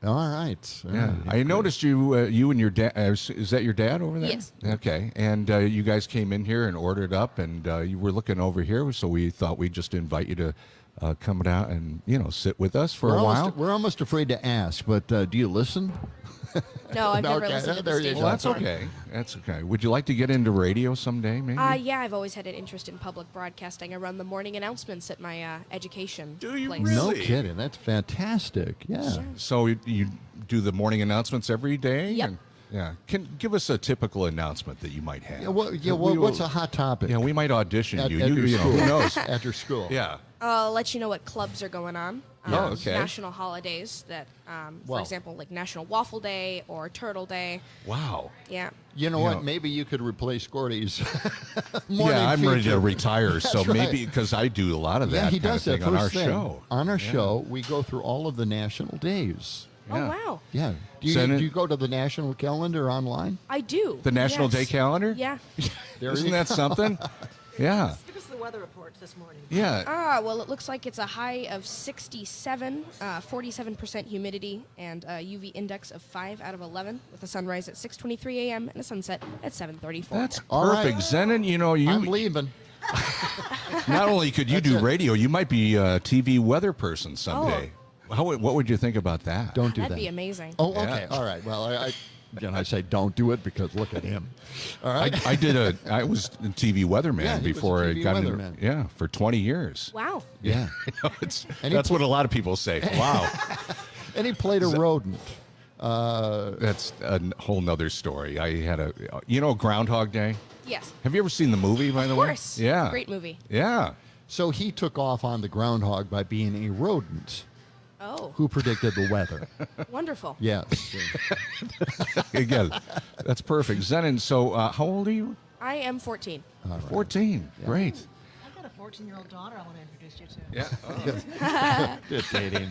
All right. All Yeah, right. I noticed you. Uh, you and your dad. Uh, is is that your dad over there? Yes. Okay, and uh, you guys came in here and ordered up, and uh, you were looking over here, so we thought we'd just invite you to uh, come down and you know sit with us for we're a almost, while. We're almost afraid to ask, but uh, do you listen? No, I've never Okay, listened to there the you station. go. Well, that's okay. That's okay. Would you like to get into radio someday, maybe? Uh, yeah, I've always had an interest in public broadcasting. I run the morning announcements at my uh, education Do you place. No kidding. That's fantastic. Yeah. So you, you do the morning announcements every day? Yep. And- yeah. Can give us a typical announcement that you might have. Yeah, what, yeah, We what, will- what's a hot topic? Yeah, we might audition At- you. at you, your you know, school. who knows? At your school. Yeah. I'll let you know what clubs are going on. Um, Oh, okay. National holidays that, um, for Wow. example, like National Waffle Day or Turtle Day. Wow. Yeah. You know You what? know- Maybe you could replace Gordy's morning Yeah, I'm ready to feature. retire, so That's right. maybe because I do a lot of that. Yeah, he kind does of that thing on our first thing. show. On our Yeah. show, we go through all of the national days. Oh, wow. Yeah. Do you, Send it- do you go to the national calendar online? I do. The National yes. Day calendar? Yeah. There Isn't you that go. something? Yeah. Give us the weather report this morning. Yeah. Ah, well, it looks like it's a high of sixty-seven, uh, forty-seven percent humidity, and a U V index of five out of eleven, with a sunrise at six twenty-three a m and a sunset at seven thirty-four. That's All right. perfect. Zenon, you know, you I'm leaving. not only could you That's do it. radio, you might be a T V weather person someday. How, would- what would you think about that? Don't do That'd that. be amazing. Oh, Yeah. okay. All right. Well, I, I again, I say don't do it because look at him. All right. I, I did a. I was a T V weatherman Yeah, he was a before T V I got into. weatherman. Yeah, for twenty years. Wow. Yeah, I know, it's, And he that's pl- what a lot of people say. Wow, And he played a rodent. Uh, that's a n- whole nother story. I had a, you know, Groundhog Day. Yes. Have you ever seen the movie? By the Of way, course. Yeah, Great movie. Yeah. so he took off on the groundhog by being a rodent Oh, who predicted the weather. wonderful. Yes. Again, that's perfect. Zenon, so uh, how old are you? I am fourteen. Fourteen. Great. I've got a fourteen-year-old daughter I want to introduce you to. Yeah. Good dating.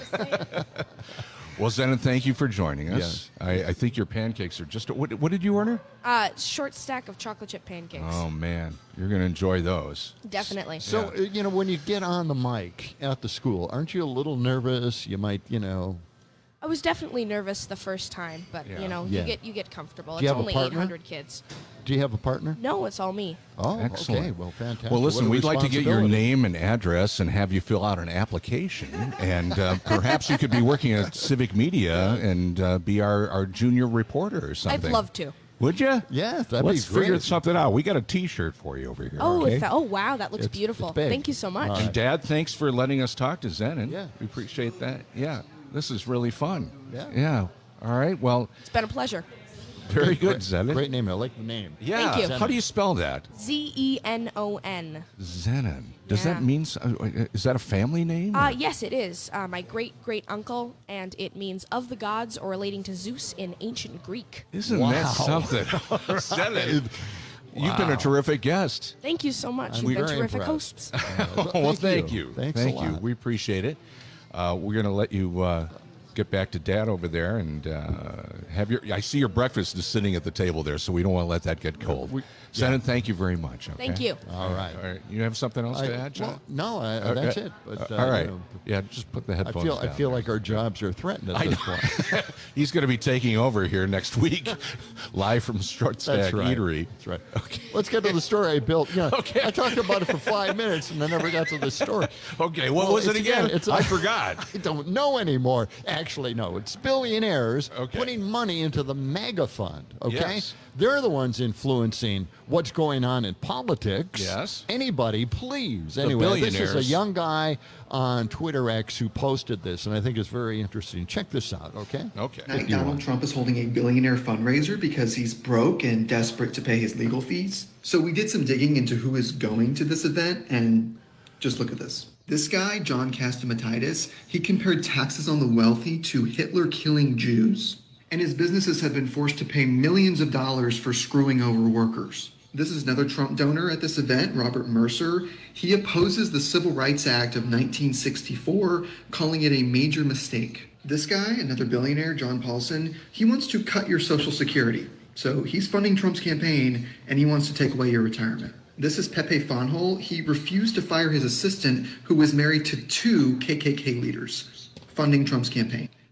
Well, Zenon, thank you for joining us. Yes. I, I think your pancakes are just. What, what did you order? Uh, short stack of chocolate chip pancakes. Oh man, you're gonna enjoy those. Definitely. So, uh, you know, when you get on the mic at the school, aren't you a little nervous? You might, you know. I was definitely nervous the first time, but Yeah. you know, Yeah. you get you get comfortable. Do you It's have a only partner? eight hundred kids. Do you have a partner? No, it's all me. Oh, Excellent. okay. Well, fantastic. Well, listen, What a we'd like to get your responsibility. name and address and have you fill out an application. And uh, perhaps you could be working at Civic Media and uh, be our, our junior reporter or something. I'd love to. Would you? Yeah, that'd Let's be great. figure something out. We got a T-shirt for you over here. Oh, okay? if that, oh wow, that looks It's- beautiful. it's big. Thank you so much. All And right. Dad, thanks for letting us talk to Zenon. Yeah. We appreciate that. Yeah. This is really fun. Yeah. Yeah. All right. Well, It's been a pleasure. very good, Great- Zenon. Great name. I like the name. Yeah. Thank you. How do you spell that? Z E N O N. Zenon. Does Yeah. that mean? s- uh, Is that a family name? Uh, or- yes, it is. Uh, my great great uncle, and it means of the gods or relating to Zeus in ancient Greek. Isn't Wow. that something? Zenon, you've been Wow. a terrific guest. Thank you so much. I'm You've been very terrific impressed. hosts. Oh, well, thank you. Thanks thank a you. lot. We appreciate it. Uh, we're going to let you uh, get back to Dad over there and uh, have your. I see your breakfast is sitting at the table there, so we don't want to let that get cold. We- Zenon, thank you very much. Okay? Thank you. All right. All right. You have something else I- to add, John? well, no, I, Uh, that's uh, it. But, uh, uh, all right. you know, Yeah, just put the I headphones feel down. I feel there. like our jobs are threatened at I this know. point. He's going to be taking over here next week, live from Short Stack That's right. Eatery. That's right. Okay. Let's get to the story I built. Yeah. Okay. I talked about it for five minutes and I never got to the story. Okay, what Well, was it it's again? It's I forgot. I don't know anymore. Actually, no. It's billionaires Okay. putting money into the MAGA fund. Okay, Yes. they're the ones influencing what's going on in politics. Yes. Anybody, please. Anyway, this is a billionaires. young guy on Twitter X who posted this, and I think it's very interesting. Check this out. Okay. Okay. Tonight, Donald Trump is holding a billionaire fundraiser because he's broke and desperate to pay his legal fees. So we did some digging into who is going to this event, and just look at this. This guy, John Catsimatidis, he compared taxes on the wealthy to Hitler killing Jews, and his businesses have been forced to pay millions of dollars for screwing over workers. This is another Trump donor at this event, Robert Mercer. He opposes the Civil Rights Act of nineteen sixty-four, calling it a major mistake. This guy, another billionaire, John Paulson, he wants to cut your Social Security. So he's funding Trump's campaign, and he wants to take away your retirement. This is Pepe Fonhol. He refused to fire his assistant, who was married to two K K K leaders, funding Trump's campaign.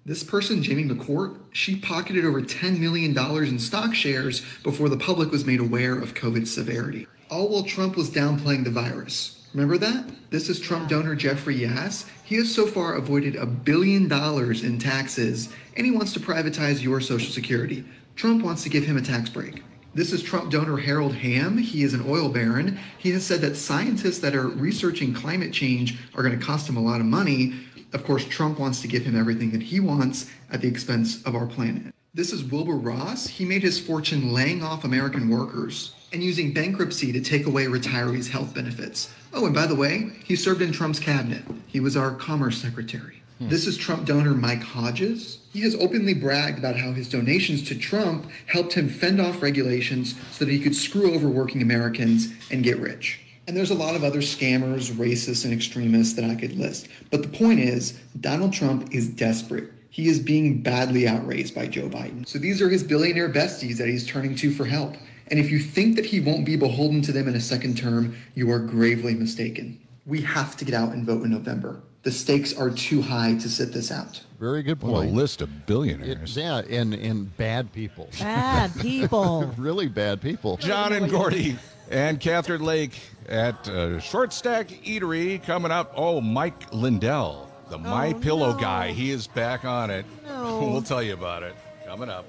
This person, Jamie McCourt, she pocketed over ten million dollars in stock shares before the public was made aware of COVID's severity. All while Trump was downplaying the virus. Remember that? This is Trump donor Jeffrey Yass. He has so far avoided a billion dollars in taxes, and he wants to privatize your Social Security. Trump wants to give him a tax break. This is Trump donor Harold Hamm. He is an oil baron. He has said that scientists that are researching climate change are going to cost him a lot of money. Of course, Trump wants to give him everything that he wants at the expense of our planet. This is Wilbur Ross. He made his fortune laying off American workers and using bankruptcy to take away retirees' health benefits. Oh, and by the way, he served in Trump's cabinet. He was our commerce secretary. Hmm. This is Trump donor Mike Hodges. He has openly bragged about how his donations to Trump helped him fend off regulations so that he could screw over working Americans and get rich. And there's a lot of other scammers, racists, and extremists that I could list. But the point is, Donald Trump is desperate. He is being badly outraised by Joe Biden. So these are his billionaire besties that he's turning to for help. And if you think that he won't be beholden to them in a second term, you are gravely mistaken. We have to get out and vote in November. The stakes are too high to sit this out. Very good point. Well, a list of billionaires. It, yeah, and, and bad people. Bad people. Really bad people. John and Gordy and Catherine Lake at uh, Short Stack Eatery coming up. Oh, Mike Lindell, the My oh, Pillow no. guy. He is back on it. No. We'll tell you about it coming up.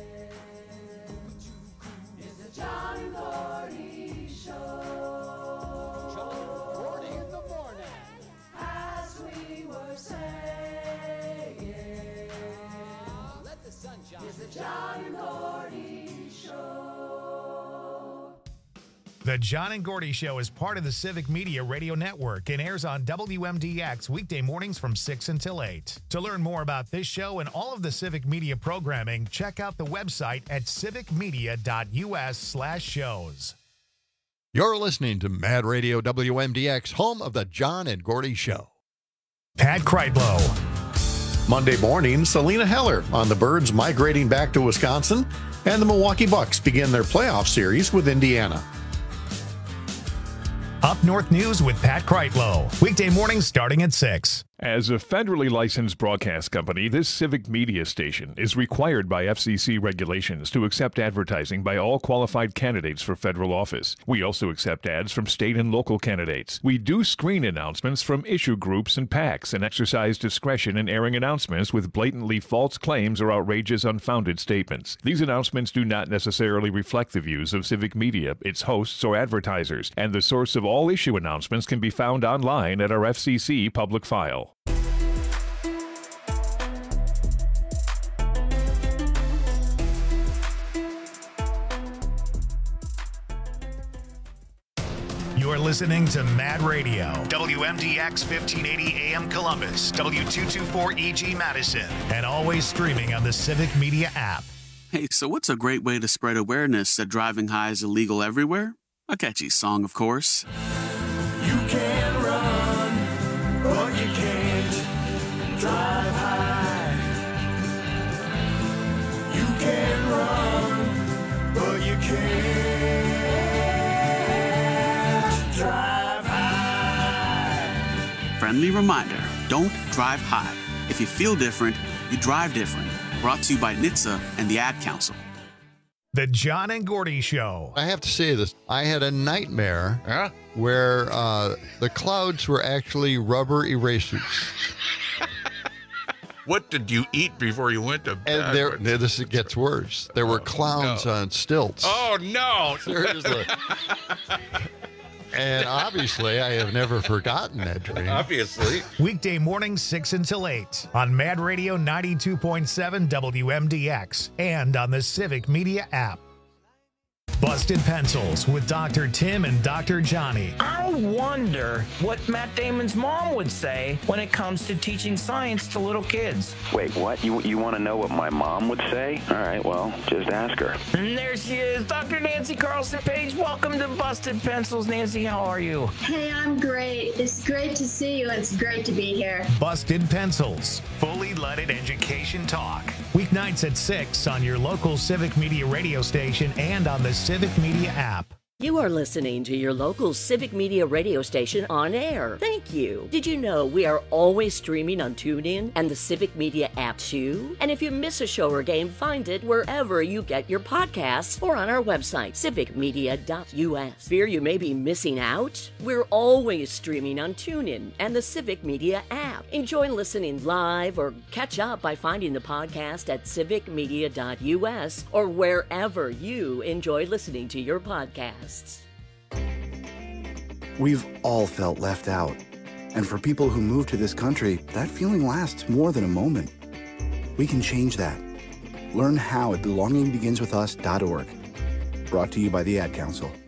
John and Gordy Show. John and Gordy in the morning. As we were saying. Let the sun shine. It's the John and Gordy Show. The John and Gordy Show is part of the Civic Media Radio Network and airs on W M D X weekday mornings from six until eight. To learn more about this show and all of the Civic Media programming, check out the website at civicmedia.us slash shows. You're listening to Mad Radio W M D X, home of the John and Gordy Show. Pat Kreitlow. Monday morning, Selena Heller on the Birds migrating back to Wisconsin, and the Milwaukee Bucks begin their playoff series with Indiana. Up North News with Pat Kreitlow. Weekday mornings starting at six. As a federally licensed broadcast company, this Civic Media station is required by F C C regulations to accept advertising by all qualified candidates for federal office. We also accept ads from state and local candidates. We do screen announcements from issue groups and PACs and exercise discretion in airing announcements with blatantly false claims or outrageous, unfounded statements. These announcements do not necessarily reflect the views of Civic Media, its hosts, or advertisers, and the source of all issue announcements can be found online at our F C C public file. You're listening to Mad Radio, W M D X fifteen eighty A M Columbus, W two twenty-four E G Madison, and always streaming on the Civic Media app. Hey, so what's a great way to spread awareness that driving high is illegal everywhere? A catchy song, of course. You can run, but you can't drive high. You can run, but you can't drive high. Friendly reminder, don't drive high. If you feel different, you drive different. Brought to you by N H T S A and the Ad Council. The John and Gordy Show. I have to say this. I had a nightmare huh? where uh, the clouds were actually rubber erasers. What did you eat before you went to bed? And there, this gets worse. There were clowns no. on stilts. Oh, no. Seriously. And obviously, I have never forgotten that dream. Obviously. Weekday mornings, six until eight on Mad Radio ninety-two point seven W M D X and on the Civic Media app. Busted Pencils with Doctor Tim and Doctor Johnny. I wonder what Matt Damon's mom would say when it comes to teaching science to little kids. Wait, what? You you want to know what my mom would say? All right, well, just ask her. And there she is, Doctor Nancy Carlson Page. Welcome to Busted Pencils. Nancy, how are you? Hey, I'm great. It's great to see you. It's great to be here. Busted Pencils, fully loaded education talk. Weeknights at six on your local Civic Media radio station and on the Civic Media app. You are listening to your local Civic Media radio station on air. Thank you. Did you know we are always streaming on TuneIn and the Civic Media app too? And if you miss a show or game, find it wherever you get your podcasts or on our website, civic media dot U S. Fear you may be missing out? We're always streaming on TuneIn and the Civic Media app. Enjoy listening live or catch up by finding the podcast at civic media dot U S or wherever you enjoy listening to your podcast. We've all felt left out. And for people who move to this country, that feeling lasts more than a moment. We can change that. Learn how at belonging begins with us dot org. Brought to you by the Ad Council.